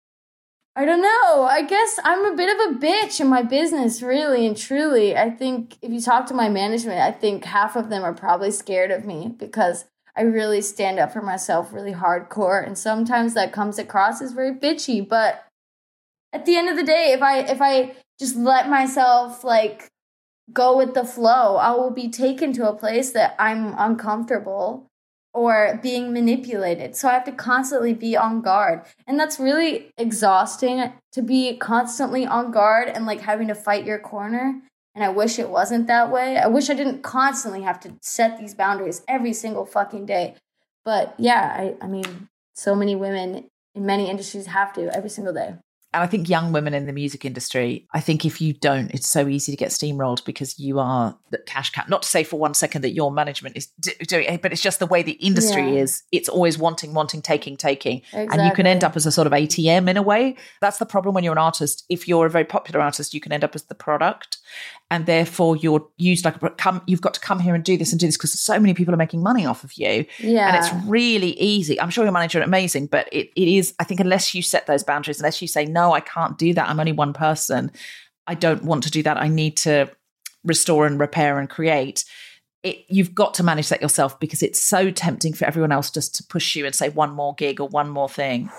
I don't know. I guess I'm a bit of a bitch in my business, really and truly. I think if you talk to my management, I think half of them are probably scared of me because I really stand up for myself really hardcore. And sometimes that comes across as very bitchy. But at the end of the day, if I just let myself like go with the flow, I will be taken to a place that I'm uncomfortable or being manipulated. So I have to constantly be on guard. And that's really exhausting, to be constantly on guard and like having to fight your corner. And I wish it wasn't that way. I wish I didn't constantly have to set these boundaries every single fucking day. But yeah, I mean, so many women in many industries have to every single day. And I think young women in the music industry, I think if you don't, it's so easy to get steamrolled because you are the cash cow. Not to say for 1 second that your management is doing it, but it's just the way the industry is. It's always wanting, taking. Exactly. And you can end up as a sort of ATM in a way. That's the problem when you're an artist. If you're a very popular artist, you can end up as the product. And therefore you're used like, you've got to come here and do this because so many people are making money off of you. Yeah. And it's really easy. I'm sure your manager is amazing, but it is, I think, unless you set those boundaries, unless you say no, no, I can't do that. I'm only one person. I don't want to do that. I need to restore and repair and create. You've got to manage that yourself, because it's so tempting for everyone else just to push you and say one more gig or one more thing.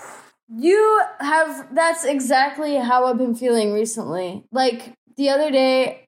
That's exactly how I've been feeling recently. Like the other day,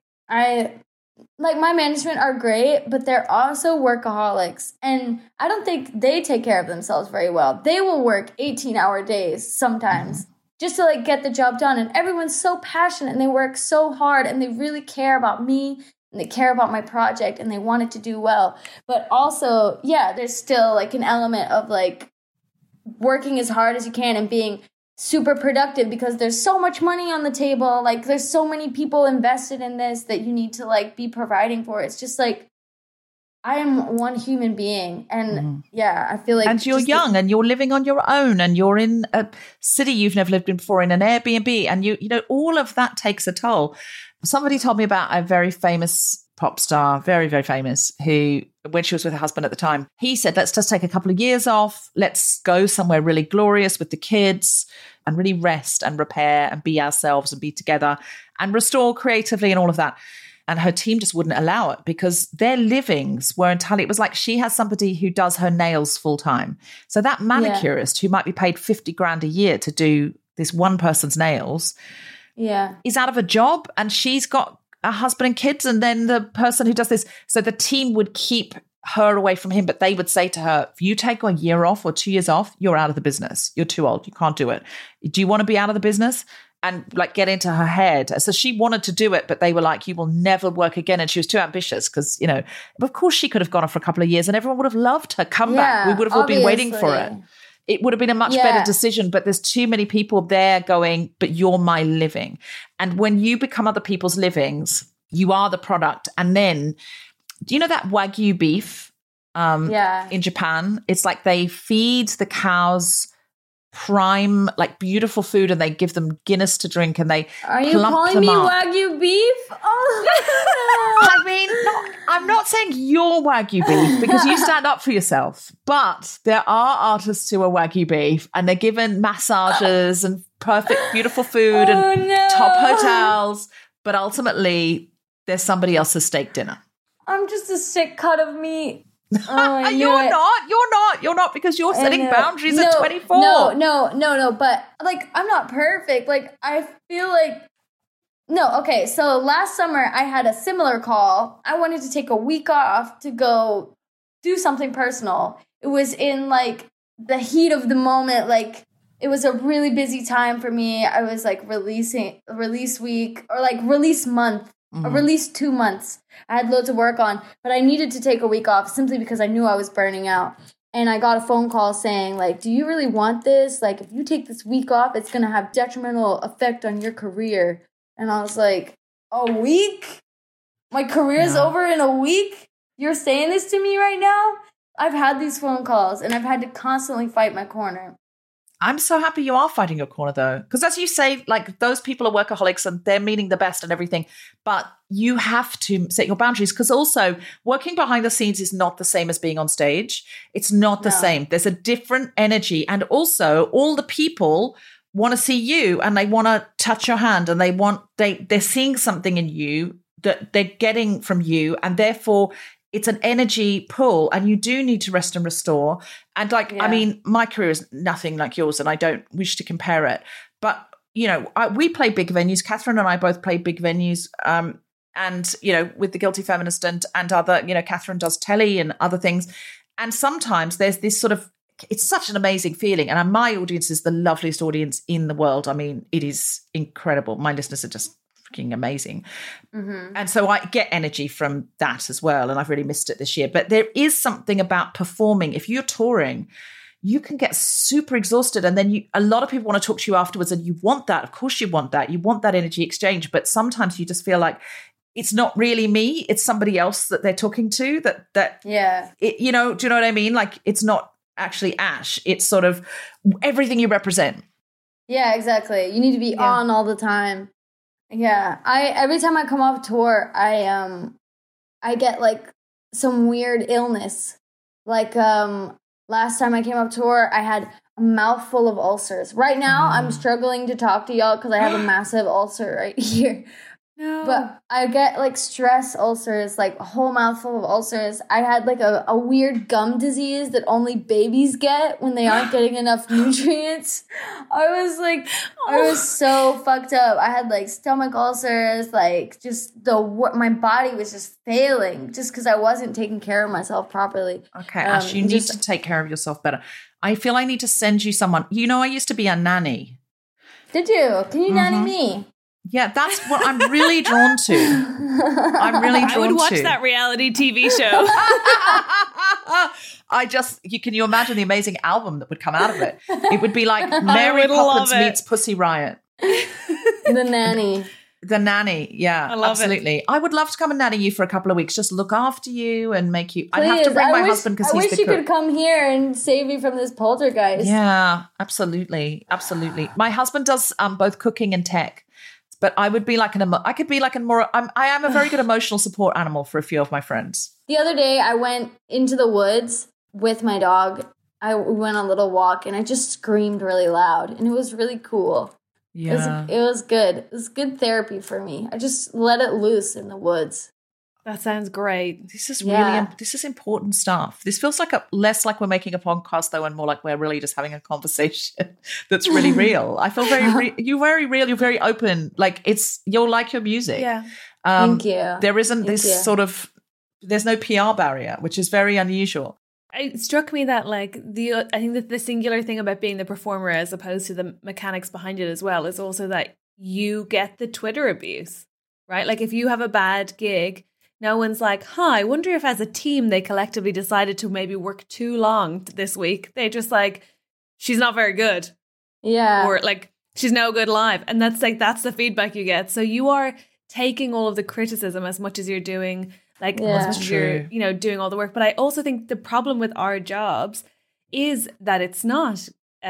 my management are great, but they're also workaholics. And I don't think they take care of themselves very well. They will work 18-hour days sometimes just to like get the job done. And everyone's so passionate and they work so hard and they really care about me and they care about my project and they want it to do well. But also, yeah, there's still like an element of like working as hard as you can and being super productive because there's so much money on the table. Like there's so many people invested in this that you need to like be providing for. It's just like, I am one human being. And yeah, I feel like. And you're young and you're living on your own and you're in a city you've never lived in before, in an Airbnb. And you know, all of that takes a toll. Somebody told me about a very famous pop star, very, very famous, who, when she was with her husband at the time, he said, let's just take a couple of years off. Let's go somewhere really glorious with the kids and really rest and repair and be ourselves and be together and restore creatively and all of that. And her team just wouldn't allow it because their livings were entirely, it was like she has somebody who does her nails full time. So that manicurist who might be paid 50 grand a year to do this one person's nails is out of a job, and she's got a husband and kids, and then the person who does this. So the team would keep her away from him, but they would say to her, if you take a year off or 2 years off, you're out of the business. You're too old. You can't do it. Do you want to be out of the business? And like get into her head. So she wanted to do it, but they were like, you will never work again. And she was too ambitious because, you know, of course she could have gone off for a couple of years and everyone would have loved her comeback. We would have all been waiting for it. It would have been a much better decision, but there's too many people there going, but you're my living. And when you become other people's livings, you are the product. And then, do you know that Wagyu beef in Japan? It's like they feed the cows prime, like beautiful food, and they give them Guinness to drink, and they Are you calling me Wagyu beef? Oh. I mean, I'm not saying you're Wagyu beef because you stand up for yourself, but there are artists who are Wagyu beef and they're given massages and perfect, beautiful food and top hotels, but ultimately there's somebody else's steak dinner. I'm just a sick cut of meat. Oh, You're not because you're setting boundaries at 24. No, but like I'm not perfect. Like I feel like okay, so last summer I had a similar call. I wanted to take a week off to go do something personal. It was in like the heat of the moment, like it was a really busy time for me. I was like release week or like release month. Or release 2 months. I had loads of work on, but I needed to take a week off simply because I knew I was burning out. And I got a phone call saying, like, do you really want this? Like, if you take this week off, it's going to have detrimental effect on your career. And I was like, a week? My career's over in a week? You're saying this to me right now? I've had these phone calls, and I've had to constantly fight my corner. I'm so happy you are fighting your corner, though, because as you say, like those people are workaholics and they're meaning the best and everything, but you have to set your boundaries because also working behind the scenes is not the same as being on stage. It's not the same. There's a different energy, and also all the people want to see you and they want to touch your hand and they're seeing something in you that they're getting from you, and therefore it's an energy pull, and you do need to rest and restore. And I mean, my career is nothing like yours, and I don't wish to compare it. But, you know, we play big venues. Catherine and I both play big venues. And, you know, with The Guilty Feminist and other, you know, Catherine does telly and other things. And sometimes there's this sort of, it's such an amazing feeling. And my audience is the loveliest audience in the world. I mean, it is incredible. My listeners are just freaking amazing. And so I get energy from that as well, and I've really missed it this year. But there is something about performing. If you're touring, you can get super exhausted, and then a lot of people want to talk to you afterwards, and you want that. Of course you want that energy exchange, but sometimes you just feel like it's not really me, it's somebody else that they're talking to, you know, do you know what I mean? Like it's not actually Ash, it's sort of everything you represent. Yeah, exactly. You need to be on all the time. Yeah, every time I come off tour, I get like some weird illness. Like last time I came up tour, I had a mouthful of ulcers. Right now, I'm struggling to talk to y'all because I have a massive ulcer right here. No. But I get like stress ulcers, like a whole mouthful of ulcers. I had like a weird gum disease that only babies get when they aren't getting enough nutrients. I was so fucked up. I had like stomach ulcers, like just my body was just failing just because I wasn't taking care of myself properly. Okay, Ash, you need to take care of yourself better. I feel I need to send you someone. You know, I used to be a nanny. Did you? Can you nanny me? Yeah, that's what I'm really drawn to. I would watch that reality TV show. Can you imagine the amazing album that would come out of it? It would be like Mary Poppins meets Pussy Riot. The nanny. The nanny, yeah, absolutely. I would love to come and nanny you for a couple of weeks, just look after you and make you. Please, I'd have to bring my husband because he's the cook. I wish you could come here and save me from this poltergeist. Yeah, absolutely. My husband does both cooking and tech. But I would be like I am a very good emotional support animal for a few of my friends. The other day I went into the woods with my dog. We went on a little walk and I just screamed really loud and it was really cool. Yeah. It was good. It was good therapy for me. I just let it loose in the woods. That sounds great. This is this is important stuff. This feels like less like we're making a podcast though, and more like we're really just having a conversation that's really real. I feel you're very real. You're very open. Like you'll like your music. Yeah. Thank you. There isn't there's no PR barrier, which is very unusual. It struck me that I think that the singular thing about being the performer as opposed to the mechanics behind it as well is also that you get the Twitter abuse, right? Like if you have a bad gig, no one's like, I wonder if as a team they collectively decided to maybe work too long this week. They just like, she's not very good. Yeah. Or like, she's no good live. And that's the feedback you get. So you are taking all of the criticism as much as you're doing, as much as you're, doing all the work. But I also think the problem with our jobs is that it's not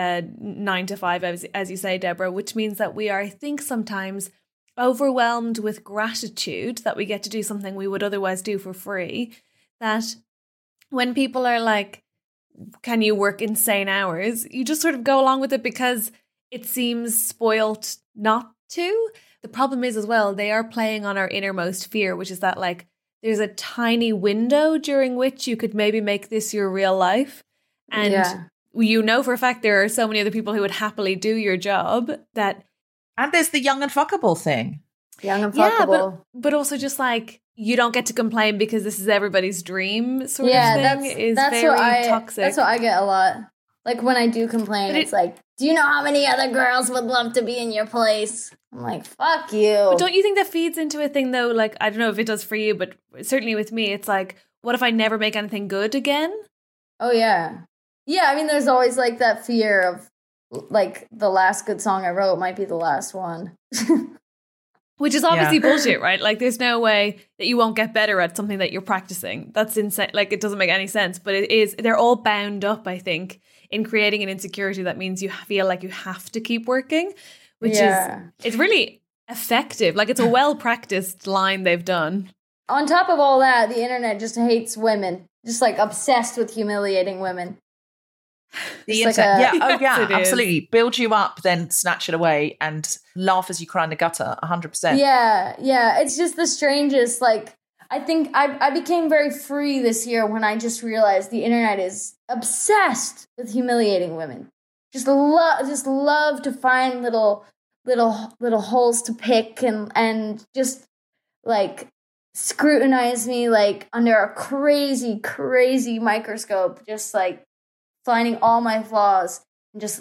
9 to 5, as you say, Deborah, which means that we are, I think, sometimes overwhelmed with gratitude that we get to do something we would otherwise do for free, that when people are like, can you work insane hours, you just sort of go along with it because it seems spoilt not to. The problem is as well, they are playing on our innermost fear, which is that like there's a tiny window during which you could maybe make this your real life, and you know for a fact there are so many other people who would happily do your job that. And there's the young and fuckable thing. Young and fuckable. Yeah, but also just like, you don't get to complain because this is everybody's dream sort of thing that's very toxic. That's what I get a lot. Like when I do complain, it's like, do you know how many other girls would love to be in your place? I'm like, fuck you. But don't you think that feeds into a thing though? Like, I don't know if it does for you, but certainly with me, it's like, what if I never make anything good again? Oh, yeah. Yeah, I mean, there's always like that fear of, like the last good song I wrote might be the last one. Which is obviously bullshit, right? Like there's no way that you won't get better at something that you're practicing. That's insane. Like it doesn't make any sense, but they're all bound up, I think, in creating an insecurity that means you feel like you have to keep working, which it's really effective. Like it's a well-practiced line they've done. On top of all that, the internet just hates women, just like obsessed with humiliating women. The internet, absolutely. Build you up, then snatch it away and laugh as you cry in the gutter, 100%. Yeah. It's just the strangest. Like, I think I became very free this year when I just realized the internet is obsessed with humiliating women. Just love to find little holes to pick and just like scrutinize me like under a crazy microscope. Just like finding all my flaws and just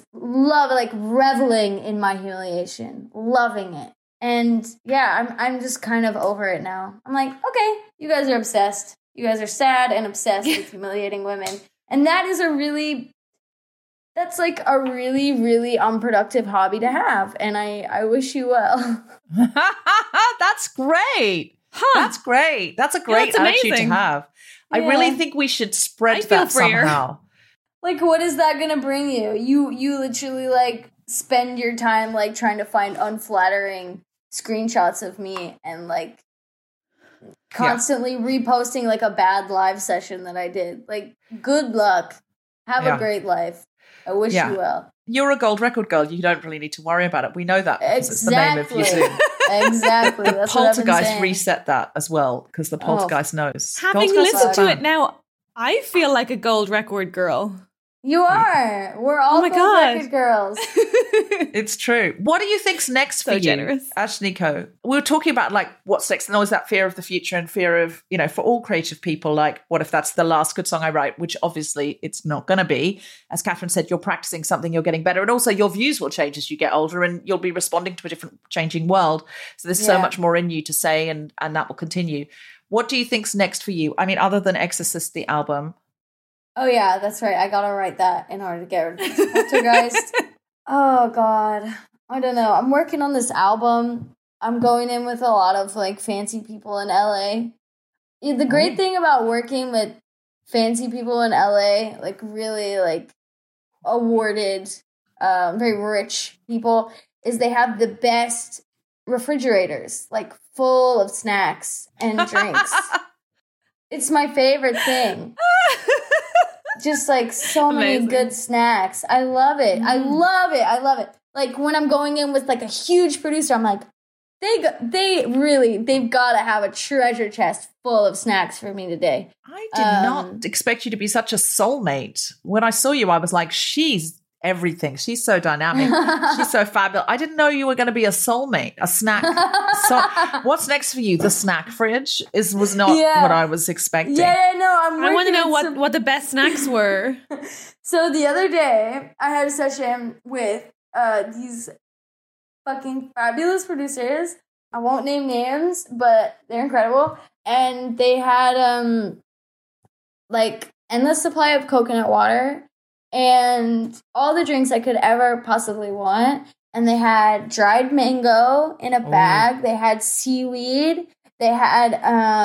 reveling in my humiliation, loving it. And yeah, I'm just kind of over it now. I'm like, okay, you guys are obsessed. You guys are sad and obsessed with humiliating women. And that's like a really, really unproductive hobby to have. And I wish you well. That's great. That's great. That's a great attitude to have. Yeah. I really think we should spread that somehow. Like, what is that going to bring you? You literally, like, spend your time, like, trying to find unflattering screenshots of me and, like, constantly reposting, like, a bad live session that I did. Like, good luck. Have a great life. I wish you well. You're a gold record girl. You don't really need to worry about it. We know that because it's the name of your Zoom. Exactly. The Poltergeist reset that as well because the Poltergeist knows. Having listened to it now, I feel like a gold record girl. You are. We're all gold record girls. It's true. What do you think's next for you, Ash Nico? We were talking about like what's next, and always that fear of the future and fear of, you know, for all creative people, like what if that's the last good song I write, which obviously it's not going to be. As Catherine said, you're practicing something, you're getting better, and also your views will change as you get older, and you'll be responding to a different changing world. So there's so much more in you to say, and that will continue. What do you think's next for you? I mean, other than Exorcist, the album. Oh, yeah, that's right. I gotta write that in order to get rid of Poltergeist. Oh, God. I don't know. I'm working on this album. I'm going in with a lot of, like, fancy people in LA. The great thing about working with fancy people in LA, like, really, like, awarded, very rich people, is they have the best refrigerators, like, full of snacks and drinks. It's my favorite thing. Just like so many good snacks. I love it. I love it. I love it. Like when I'm going in with like a huge producer, I'm like, they've got to have a treasure chest full of snacks for me today. I did not expect you to be such a soulmate. When I saw you, I was like, she's everything. She's so dynamic. She's so fabulous. I didn't know you were going to be a soulmate, a snack. So what's next for you? The snack fridge was not what I was expecting. Yeah, no, I want to know what the best snacks were. So the other day, I had a session with these fucking fabulous producers. I won't name names, but they're incredible. And they had like endless supply of coconut water and all the drinks I could ever possibly want. And they had dried mango in a bag. They had seaweed. They had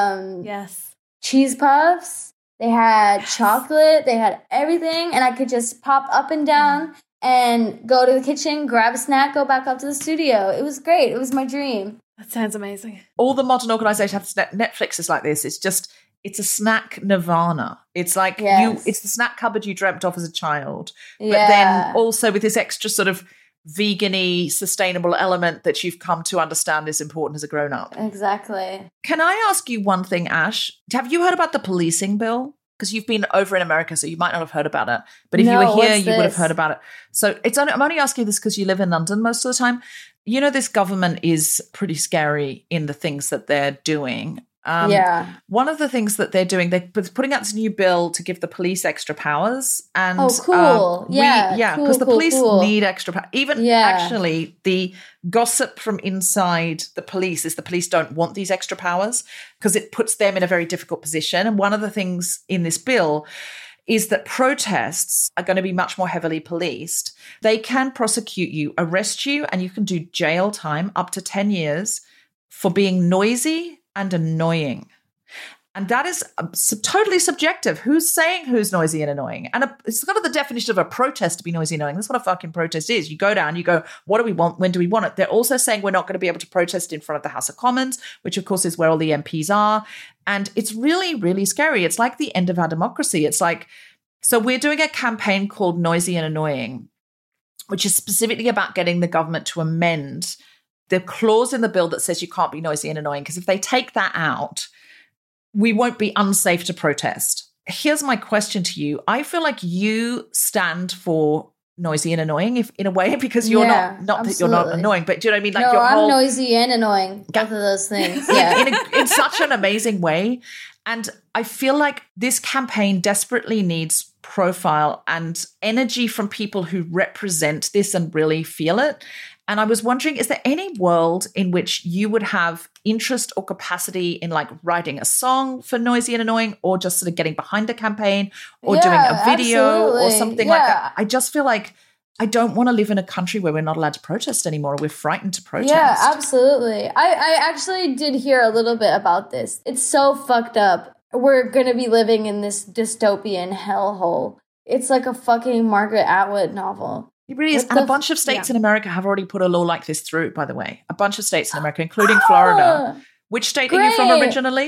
cheese puffs. They had chocolate. They had everything. And I could just pop up and down and go to the kitchen, grab a snack, go back up to the studio. It was great. It was my dream. That sounds amazing. All the modern organizations have Netflix is like this. It's a snack nirvana. It's like it's the snack cupboard you dreamt of as a child. But then also with this extra sort of vegan-y, sustainable element that you've come to understand is important as a grown-up. Exactly. Can I ask you one thing, Ash? Have you heard about the policing bill? Because you've been over in America, so you might not have heard about it. But if you were here, you would have heard about it. So I'm only asking this because you live in London most of the time. You know, this government is pretty scary in the things that they're doing. One of the things that they're doing, they're putting out this new bill to give the police extra powers. And cool. Because the police need extra power. Actually, the gossip from inside the police is the police don't want these extra powers because it puts them in a very difficult position. And one of the things in this bill is that protests are going to be much more heavily policed. They can prosecute you, arrest you, and you can do jail time up to 10 years for being noisy and annoying. And that is totally subjective. Who's saying who's noisy and annoying? And it's kind of the definition of a protest to be noisy and annoying. That's what a fucking protest is. You go down, you go, what do we want? When do we want it? They're also saying we're not going to be able to protest in front of the House of Commons, which of course is where all the MPs are. And it's really, really scary. It's like the end of our democracy. It's like, so we're doing a campaign called Noisy and Annoying, which is specifically about getting the government to amend the clause in the bill that says you can't be noisy and annoying, because if they take that out, we won't be unsafe to protest. Here's my question to you. I feel like you stand for noisy and annoying, if in a way, because you're not that you're not annoying, but do you know what I mean? Like I'm noisy and annoying, both of those things. Yeah, in such an amazing way. And I feel like this campaign desperately needs profile and energy from people who represent this and really feel it. And I was wondering, is there any world in which you would have interest or capacity in like writing a song for Noisy and Annoying, or just sort of getting behind a campaign or doing a video or something like that? I just feel like I don't want to live in a country where we're not allowed to protest anymore. We're frightened to protest. Yeah, absolutely. I actually did hear a little bit about this. It's so fucked up. We're going to be living in this dystopian hellhole. It's like a fucking Margaret Atwood novel. It really is. And a bunch of states in America have already put a law like this through, by the way. A bunch of states in America, including Florida. Which state are you from originally?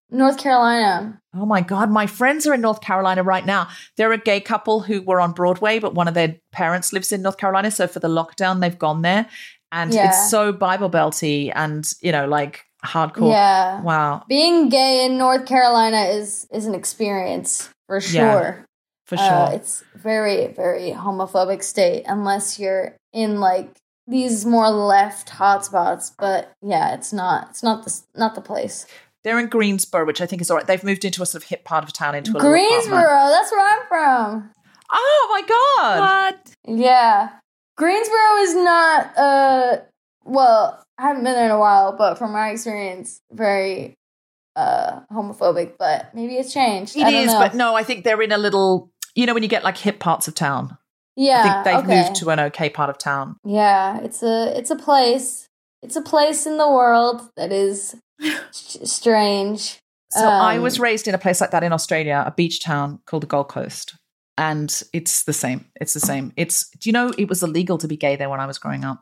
North Carolina. Oh my God, my friends are in North Carolina right now. They're a gay couple who were on Broadway, but one of their parents lives in North Carolina. So for the lockdown, they've gone there. And it's so Bible Belty and, you know, like hardcore. Yeah. Wow. Being gay in North Carolina is an experience for sure. Yeah, for sure. It's very, very homophobic state unless you're in like these more left hotspots. But yeah, it's not the place. They're in Greensboro, which I think is all right. They've moved into a sort of hip part of town, into a Greensboro, little apartment. that's where I'm from. Oh my God. What? Yeah. Greensboro is not, well, I haven't been there in a while, but from my experience, very homophobic, but maybe it's changed. It is, but no, I think they're in a little, you know, when you get like hip parts of town. Yeah. I think they've moved to an okay part of town. Yeah, it's a place. It's a place in the world that is strange. So I was raised in a place like that in Australia, a beach town called the Gold Coast. And it's the same. It's the same. Do you know, it was illegal to be gay there when I was growing up.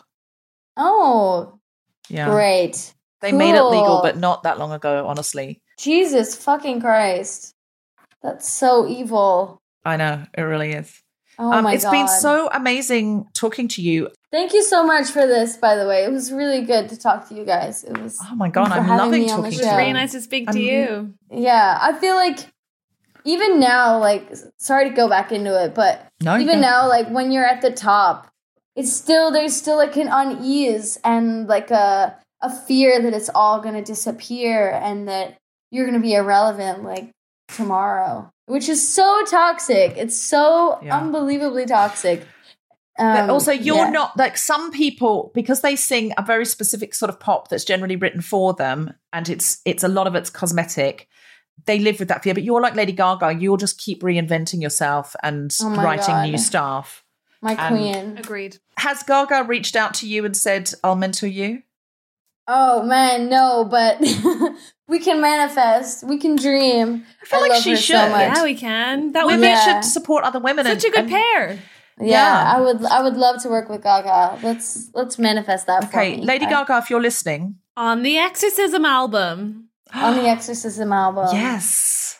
Oh, yeah. Great. They made it legal, but not that long ago, honestly. Jesus fucking Christ. That's so evil. I know, it really is. Oh my God. It's been so amazing talking to you. Thank you so much for this, by the way. It was really good to talk to you guys. It was. Oh my God, I'm loving talking to you. It was really nice to speak to you. Yeah, I feel like even now, like, sorry to go back into it, but now, like, when you're at the top, there's still like an unease and like a fear that it's all going to disappear and that you're going to be irrelevant, like, tomorrow, which is so toxic. It's so unbelievably toxic. Also, you're not like some people, because they sing a very specific sort of pop that's generally written for them, and it's a lot of it's cosmetic. They live with that fear, but you're like Lady Gaga. You'll just keep reinventing yourself and writing new stuff. My queen. Agreed. Has Gaga reached out to you and said, "I'll mentor you"? Oh man, no, but we can manifest. We can dream. I feel like she should. So much. Yeah, we can. Women should support other women. Such a good pair. Yeah, I would love to work with Gaga. Let's manifest that for me. Okay, Lady Gaga, if you're listening. On the Exorcism album. On the Exorcism album. Yes.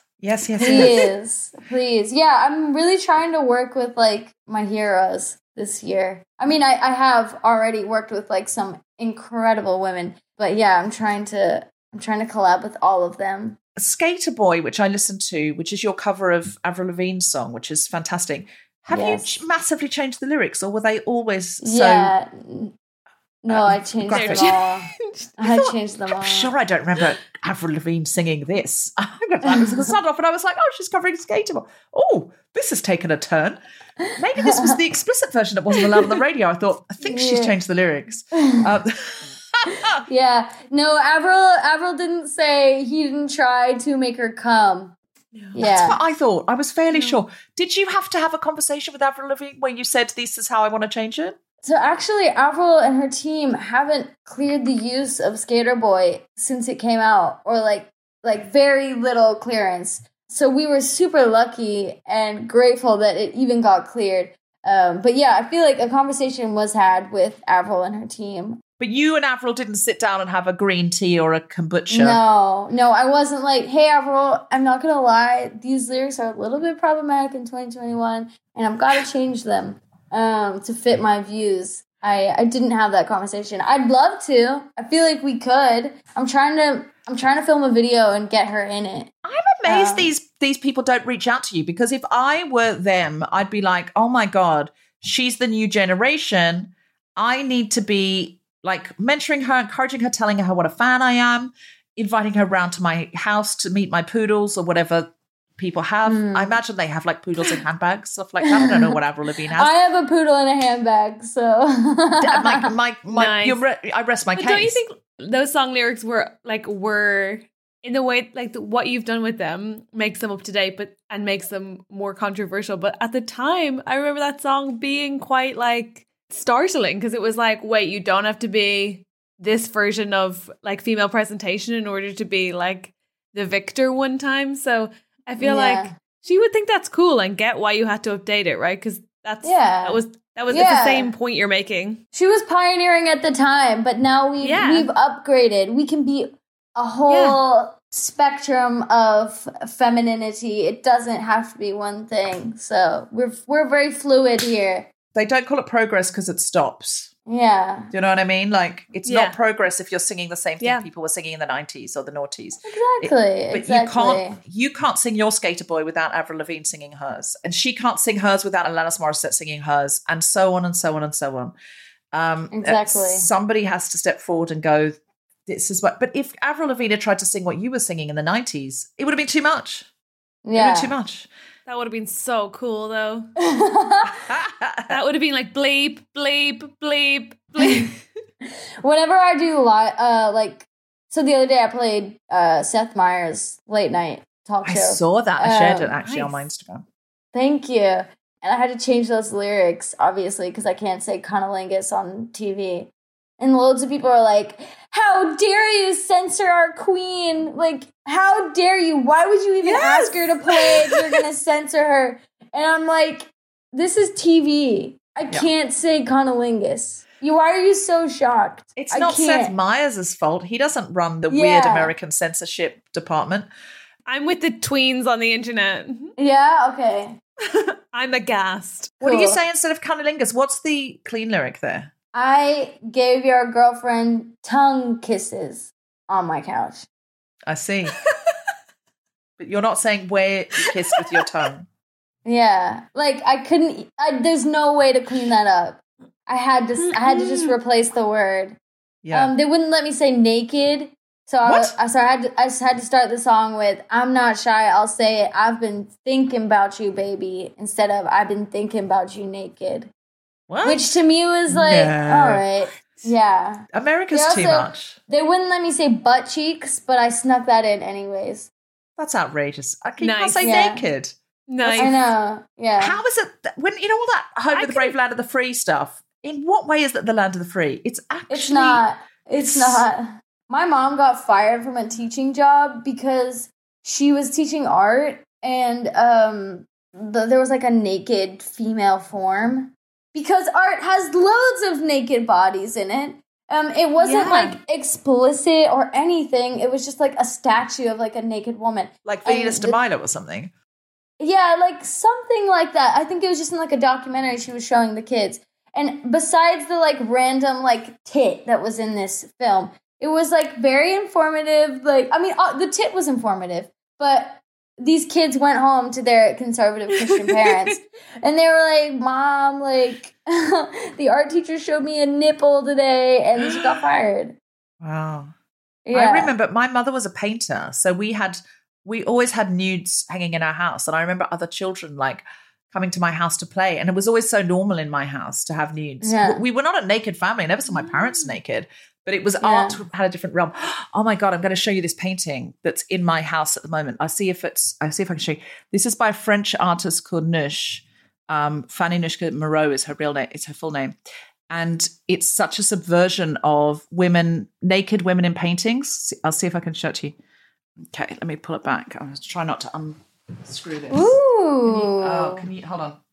Please. Yeah, I'm really trying to work with like my heroes this year. I mean, I have already worked with like some incredible women, but yeah, I'm trying to collab with all of them. Skater Boy, which I listened to, which is your cover of Avril Lavigne's song, which is fantastic. Have you massively changed the lyrics, or were they always so... Yeah. No, I changed them all. I changed them all. I'm sure I don't remember Avril Lavigne singing this. I was going to start off and I was like, oh, she's covering Skater Boy. Oh, this has taken a turn. Maybe this was the explicit version that wasn't allowed on the radio. I think she's changed the lyrics. Yeah. No, Avril didn't say he didn't try to make her come. Yeah. That's what I thought. I was fairly sure. Did you have to have a conversation with Avril Lavigne where you said, this is how I want to change it? So actually, Avril and her team haven't cleared the use of Skater Boy since it came out, or like very little clearance. So we were super lucky and grateful that it even got cleared. But yeah, I feel like a conversation was had with Avril and her team. But you and Avril didn't sit down and have a green tea or a kombucha. No, I wasn't like, hey, Avril, I'm not going to lie. These lyrics are a little bit problematic in 2021, and I've got to change them to fit my views. I didn't have that conversation. I'd love to. I feel like we could. I'm trying to film a video and get her in it. I'm amazed these people don't reach out to you, because if I were them, I'd be like, oh my God, she's the new generation. I need to be like mentoring her, encouraging her, telling her what a fan I am, inviting her around to my house to meet my poodles or whatever people have. I imagine they have like poodles in handbags, stuff like that. I don't know what Avril Lavigne has. I have a poodle in a handbag, so Nice. I rest my but case. Don't you think those song lyrics were in the way like what you've done with them makes them up to date, and makes them more controversial? But at the time, I remember that song being quite like startling, because it was like, wait, you don't have to be this version of like female presentation in order to be like the victor one time. So I feel like she would think that's cool and get why you had to update it, right? Because that was it's the same point you're making. She was pioneering at the time, but now we've upgraded. We can be a whole spectrum of femininity. It doesn't have to be one thing. So we're very fluid here. They don't call it progress because it stops. Yeah. Do you know what I mean? Like, it's not progress if you're singing the same thing people were singing in the 90s or the noughties. Exactly. You can't sing your Skater Boy without Avril Lavigne singing hers. And she can't sing hers without Alanis Morissette singing hers, and so on and so on and so on. Exactly. Somebody has to step forward and go, this is what... But if Avril Lavigne had tried to sing what you were singing in the 90s, it would have been too much. Yeah. It would have been too much. That would have been so cool, though. That would have been like bleep, bleep, bleep, bleep. Whenever I do like, so the other day I played Seth Meyers' late night talk show. I saw that. I shared it actually on my Instagram. Thank you. And I had to change those lyrics, obviously, because I can't say cunnilingus on TV. And loads of people are like, how dare you censor our queen? Like, how dare you? Why would you even ask her to play if you're going to censor her? And I'm like, this is TV. I can't say cunnilingus. Why are you so shocked? It's not Seth Meyers' fault. He doesn't run the weird American censorship department. I'm with the tweens on the internet. Yeah? Okay. I'm aghast. What do you say instead of cunnilingus? What's the clean lyric there? I gave your girlfriend tongue kisses on my couch. I see. But you're not saying where you kissed with your tongue. Yeah. Like, there's no way to clean that up. I had to just replace the word. Yeah. They wouldn't let me say naked. So I just had to start the song with, I'm not shy, I'll say it. I've been thinking about you, baby, instead of I've been thinking about you naked. What? Which to me was like, all right. Yeah. America's too much. They wouldn't let me say butt cheeks, but I snuck that in anyways. That's outrageous. I can't Nice. say naked. Nice. I know. Yeah. How is it when you know all that Home of the Brave, Land of the Free stuff? In what way is that the land of the free? It's actually It's not. My mom got fired from a teaching job because she was teaching art, and there was like a naked female form. Because art has loads of naked bodies in it. It wasn't like explicit or anything. It was just like a statue of like a naked woman. Like Venus de Milo or something. Yeah, like something like that. I think it was just in like a documentary she was showing the kids. And besides the like random like tit that was in this film, it was like very informative. Like, I mean, the tit was informative, but these kids went home to their conservative Christian parents and they were like, Mom, like the art teacher showed me a nipple today, and she got fired. Wow. Yeah. I remember my mother was a painter. So we always had nudes hanging in our house. And I remember other children like coming to my house to play. And it was always so normal in my house to have nudes. Yeah. We were not a naked family. I never saw my parents naked. But it was art had a different realm. Oh my God, I'm going to show you this painting that's in my house at the moment. I'll see if I can show you. This is by a French artist called Nush. Fanny Nushka Moreau is her real name. It's her full name. And it's such a subversion of naked women in paintings. I'll see if I can show it to you. Okay, let me pull it back. I'm trying not to unscrew this. Ooh. Can you hold on?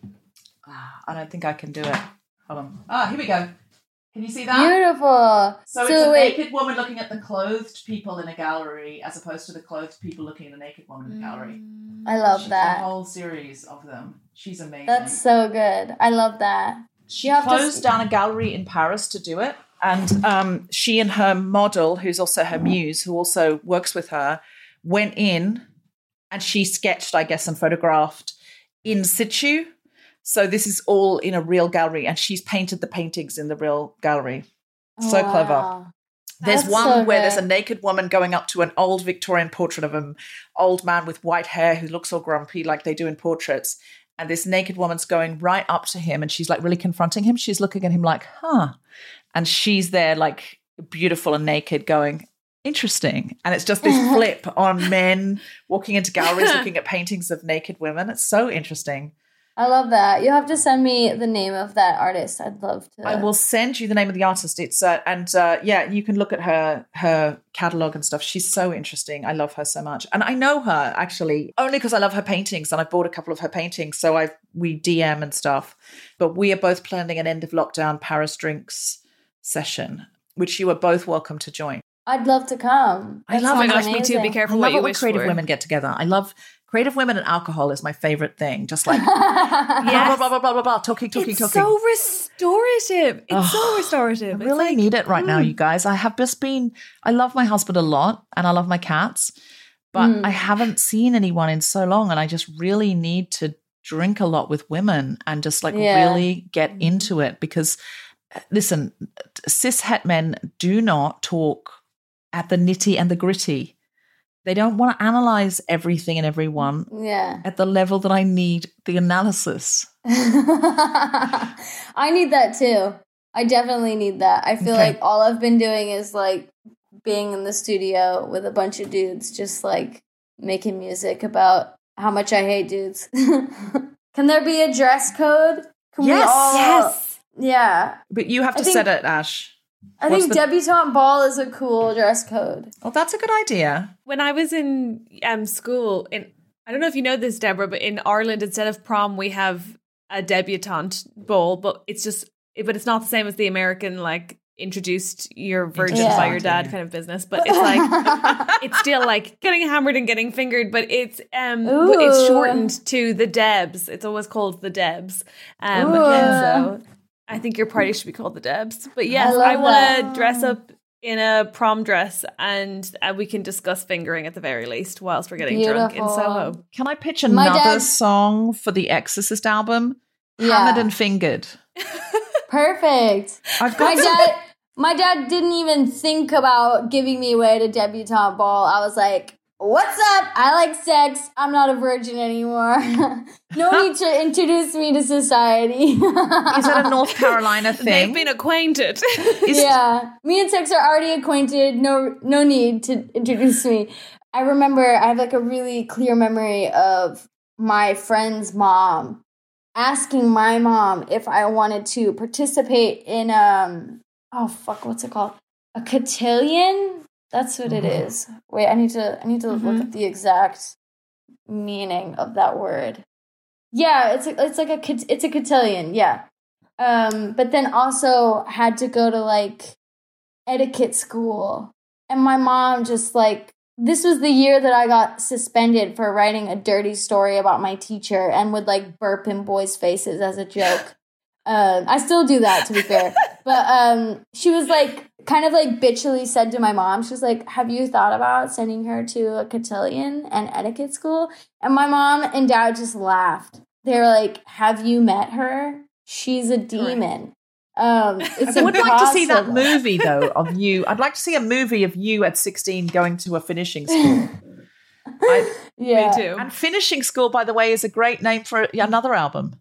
I don't think I can do it. Hold on. Here we go. Can you see that? Beautiful. So it's a naked woman looking at the clothed people in a gallery as opposed to the clothed people looking at a naked woman in a gallery. I love that. A whole series of them. She's amazing. That's so good. I love that. She closed down a gallery in Paris to do it. And she and her model, who's also her muse, who also works with her, went in and she sketched, I guess, and photographed in situ. So this is all in a real gallery, and she's painted the paintings in the real gallery. So clever. There's one where there's a naked woman going up to an old Victorian portrait of an old man with white hair who looks all grumpy like they do in portraits. And this naked woman's going right up to him and she's like really confronting him. She's looking at him like, And she's there like beautiful and naked going, interesting. And it's just this flip on men walking into galleries looking at paintings of naked women. It's so interesting. I love that. You have to send me the name of that artist. I'd love to. I will send you the name of the artist. It's you can look at her catalog and stuff. She's so interesting. I love her so much, and I know her actually only because I love her paintings, and I bought a couple of her paintings. So we DM and stuff. But we are both planning an end of lockdown Paris drinks session, which you are both welcome to join. I'd love to come. I love Oh my it. gosh, me too. Be careful I what love you it when wish creative for. women get together. I love creative women and alcohol is my favorite thing. Just like blah, Yes. blah, blah, blah, blah, blah, talking. It's so restorative. It's so restorative. I really need it right now, you guys. I love my husband a lot and I love my cats, but I haven't seen anyone in so long, and I just really need to drink a lot with women and just like really get into it, because listen, cis het men do not talk at the nitty and the gritty. They don't want to analyze everything and everyone at the level that I need the analysis. I need that too. I definitely need that. I feel like all I've been doing is like being in the studio with a bunch of dudes, just like making music about how much I hate dudes. Can there be a dress code? Can Yes. we all? Yes. Yeah. But you have to set it, Ash. I think debutante ball is a cool dress code. Oh, that's a good idea. When I was in school, I don't know if you know this, Deborah, but in Ireland, instead of prom, we have a debutante ball, but it's not the same as the American, like, introduced your virgin by your dad kind of business. But it's like, it's still like getting hammered and getting fingered, but it's shortened to the Debs. It's always called the Debs. And so I think your party should be called the Debs. But yes, I want to dress up in a prom dress, and we can discuss fingering at the very least whilst we're getting drunk in Soho. Can I pitch another song for the Exorcist album? Hammered and Fingered. Perfect. My dad didn't even think about giving me away to debutante ball. I was like, what's up? I like sex. I'm not a virgin anymore. No need to introduce me to society. Is that a North Carolina thing? They've been acquainted. Me and sex are already acquainted. No need to introduce me. I remember, I have like a really clear memory of my friend's mom asking my mom if I wanted to participate in what's it called? A cotillion? That's what it is. Wait, I need to look up the exact meaning of that word. Yeah, it's a cotillion, yeah. But then also had to go to like etiquette school. And my mom just like, this was the year that I got suspended for writing a dirty story about my teacher and would like burp in boys' faces as a joke. I still do that, to be fair. But she was like, kind of like bitchily said to my mom, she was like, have you thought about sending her to a cotillion and etiquette school? And my mom and dad just laughed. They were like, have you met her? She's a demon. I would like to see that movie, though, of you. I'd like to see a movie of you at 16 going to a finishing school. Me too. And finishing school, by the way, is a great name for another album.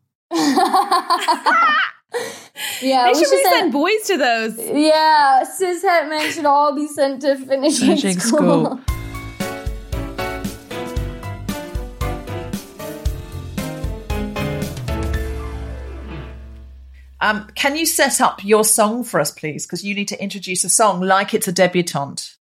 Yeah, we should send boys to those. Yeah, cishet men should all be sent to finishing school. Can you set up your song for us, please? Because you need to introduce a song like it's a debutante.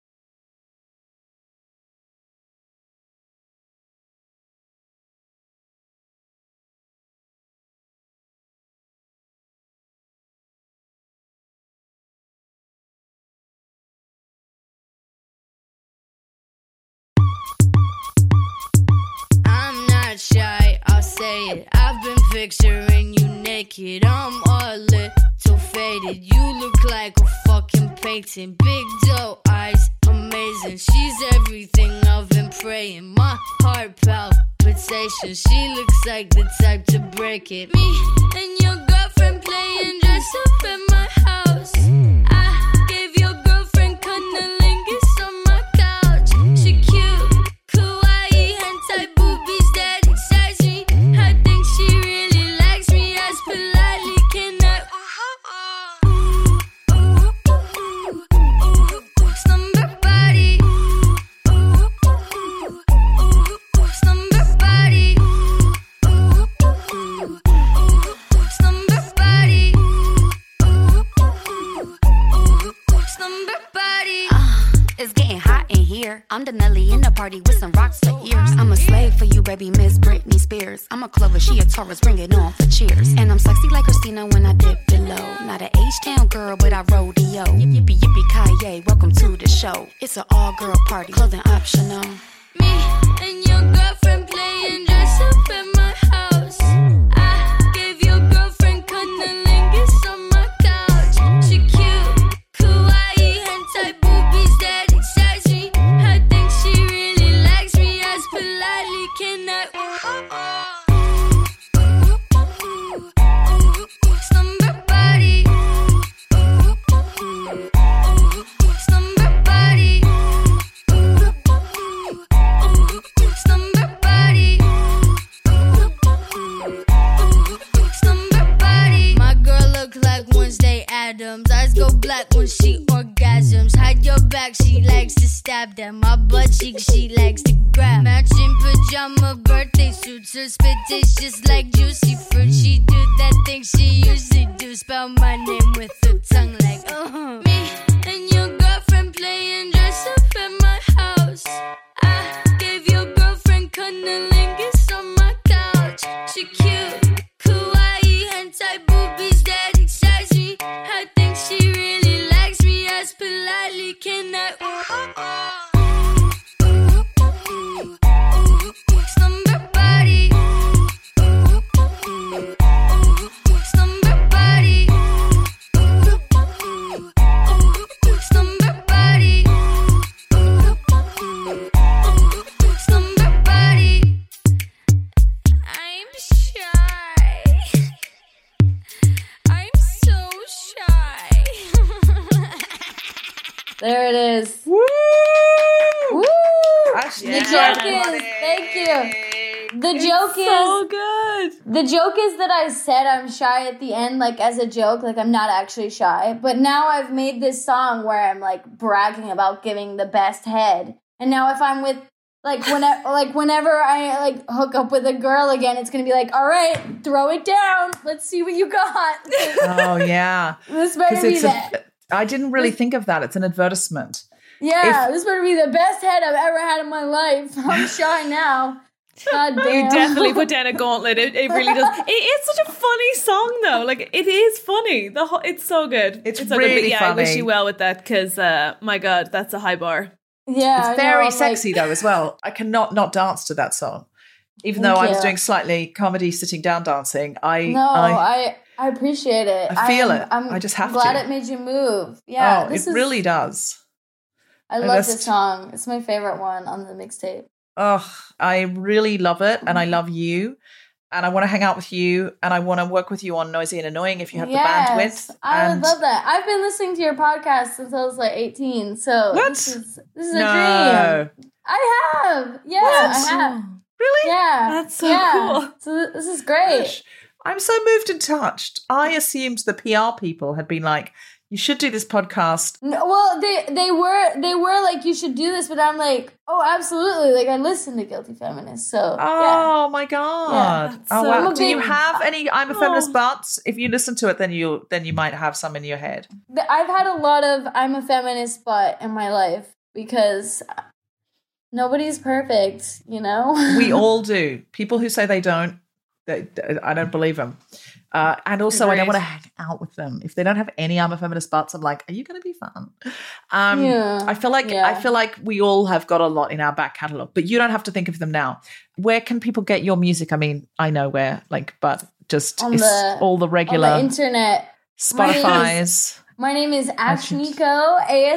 I'm not shy, I'll say it. I've been picturing you naked. I'm a little faded. You look like a fucking painting. Big doe eyes, amazing. She's everything I've been praying. My heart palpitation. She looks like the type to break it. Me and your girlfriend playing dress up at my house. I gave your girlfriend cunnilingus on my couch. She cute, kawaii, hentai boobies that excite me. I think she really likes me. Ask politely, can I? Slumber body. Slumber body. Slumber body. I'm the Nelly in the party with some rocks for ears. I'm a slave for you, baby, Miss Britney Spears. I'm a Clover, she a Taurus, bring it on for cheers. And I'm sexy like Christina when I dip below. Not a H-Town girl, but I rodeo. Yippee, yippee, Kanye, welcome to the show. It's an all-girl party, clothing optional. Me and your girlfriend playing dress up at my house. I gave your girlfriend cunnilingus on my couch. She cute, kawaii, hentai boobies that excite me. I think she really likes me. As politely can I slumber body, slumber body. Slumber body, slumber body. My girl look like Wednesday Addams. Eyes go black when she orgasms. Hide your back, she likes to stab them. My butt cheek, she likes to grab. Matching pajama birthday suits. Her spit tastes just like juicy fruit. She do that thing she usually do. Spell my name with her tongue like Me and your girlfriend playing dress up at my house. I gave your girlfriend cunnilingus on my couch. She cute, kawaii, hentai boobies that excites me. I think she really likes me. As politely can I slumber body, slumber body, slumber body, slumber body. I'm shy. I'm so shy. There it is. Woo! Woo! Ashley, The joke is, thank you. The joke is So good. The joke is that I said I'm shy at the end, like as a joke, like I'm not actually shy. But now I've made this song where I'm like bragging about giving the best head. And now if I'm with whenever I like hook up with a girl again, it's gonna be like, all right, throw it down. Let's see what you got. Oh yeah. This better be that. I didn't really think of that. It's an advertisement. Yeah, this better be the best head I've ever had in my life. I'm shy now. God damn. You definitely put down a gauntlet. It really does. It is such a funny song, though. Like, it is funny. It's so good. It's so really good. But yeah, funny. I wish you well with that because, my God, that's a high bar. Yeah, It's very sexy though as well. I cannot not dance to that song. Even though I was doing slightly comedy sitting down dancing. I appreciate it. I feel it. I just have glad to. it made you move. Yeah. Oh, it really does. I love this song. It's my favorite one on the mixtape. Oh, I really love it, and I love you, and I want to hang out with you, and I want to work with you on Noisy and Annoying if you have the bandwidth. I would love that. I've been listening to your podcast since I was like 18, so this is a dream. I have. Yeah, I have. Really? Yeah. That's so cool. So this is great. Gosh, I'm so moved and touched. I assumed the PR people had been like, you should do this podcast. No, well, they were like, you should do this, but I'm like, oh, absolutely. Like, I listen to Guilty Feminists, so oh my God. Yeah. Oh wow. So do you have any I'm a Feminist butts? If you listen to it, then you might have some in your head. I've had a lot of I'm a feminist butt in my life because nobody's perfect, you know? We all do. People who say they don't, I don't believe them. And also, I don't want to hang out with them. If they don't have any I'm a Feminist butts, I'm like, are you going to be fun? I feel like we all have got a lot in our back catalogue, but you don't have to think of them now. Where can people get your music? I mean, I know where, like, but just all the regular on the internet. Spotify's. My name is Ashnikko,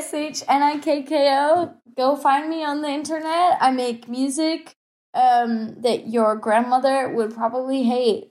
ASHNIKKO. Go find me on the internet. I make music that your grandmother would probably hate.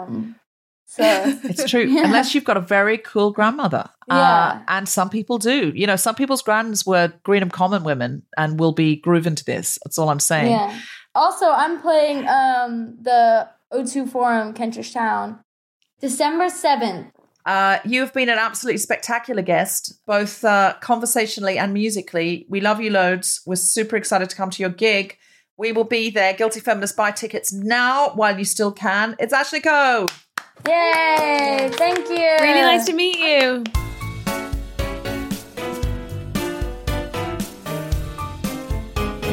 So it's true, unless you've got a very cool grandmother. And some people do. You know, some people's grands were Greenham Common women and will be grooving to this. That's all I'm saying. Yeah. Also, I'm playing the O2 Forum, Kentish Town, December 7th. You have been an absolutely spectacular guest, both conversationally and musically. We love you loads. We're super excited to come to your gig. We will be there. Guilty Feminists, buy tickets now while you still can. It's Ashnikko. Yay! Thank you. Really nice to meet you.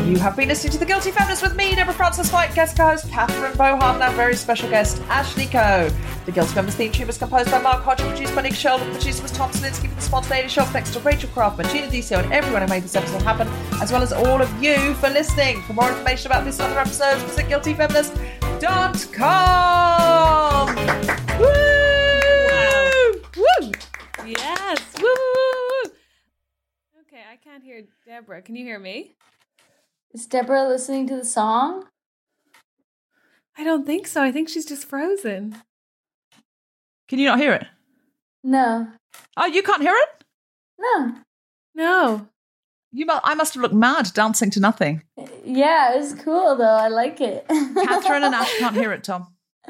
You have been listening to The Guilty Feminist with me, Deborah Francis-White, guest co-host Catherine Bohart, and our very special guest, Ashley Coe. The Guilty Feminist theme tune was composed by Mark Hodge, produced by Nick Sheldon, the producer was Tom Salinsky for the Spontaneity Show. Thanks to Rachel Craftman, Gina Dicio, and everyone who made this episode happen, as well as all of you for listening. For more information about this and other episodes, visit guiltyfeminist.com. Woo! Wow. Woo! Yes. Woo! Okay, I can't hear Deborah. Can you hear me? Is Deborah listening to the song? I don't think so. I think she's just frozen. Can you not hear it? No. Oh, you can't hear it? No. I must have looked mad dancing to nothing. Yeah, it was cool though. I like it. Catherine and Ash can't hear it, Tom.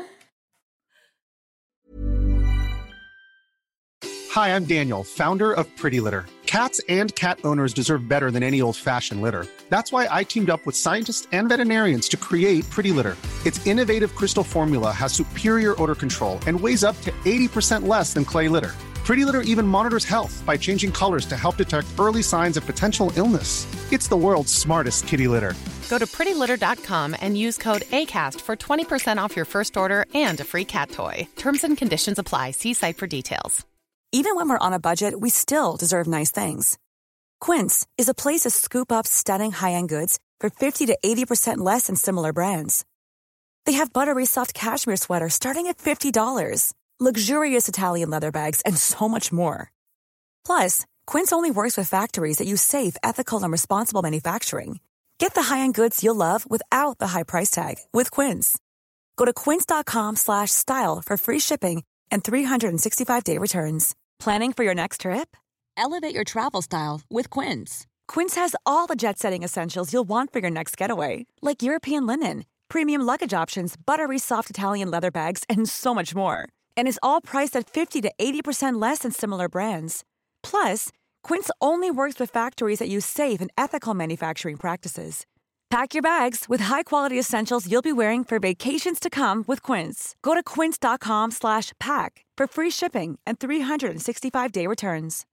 Hi, I'm Daniel, founder of Pretty Litter. Cats and cat owners deserve better than any old-fashioned litter. That's why I teamed up with scientists and veterinarians to create Pretty Litter. Its innovative crystal formula has superior odor control and weighs up to 80% less than clay litter. Pretty Litter even monitors health by changing colors to help detect early signs of potential illness. It's the world's smartest kitty litter. Go to prettylitter.com and use code ACAST for 20% off your first order and a free cat toy. Terms and conditions apply. See site for details. Even when we're on a budget, we still deserve nice things. Quince is a place to scoop up stunning high-end goods for 50 to 80% less than similar brands. They have buttery soft cashmere sweaters starting at $50, luxurious Italian leather bags, and so much more. Plus, Quince only works with factories that use safe, ethical, and responsible manufacturing. Get the high-end goods you'll love without the high price tag with Quince. Go to quince.com/style for free shipping and 365-day returns. Planning for your next trip? Elevate your travel style with Quince. Quince has all the jet-setting essentials you'll want for your next getaway, like European linen, premium luggage options, buttery soft Italian leather bags, and so much more. And is all priced at 50 to 80% less than similar brands. Plus, Quince only works with factories that use safe and ethical manufacturing practices. Pack your bags with high-quality essentials you'll be wearing for vacations to come with Quince. Go to quince.com/pack for free shipping and 365-day returns.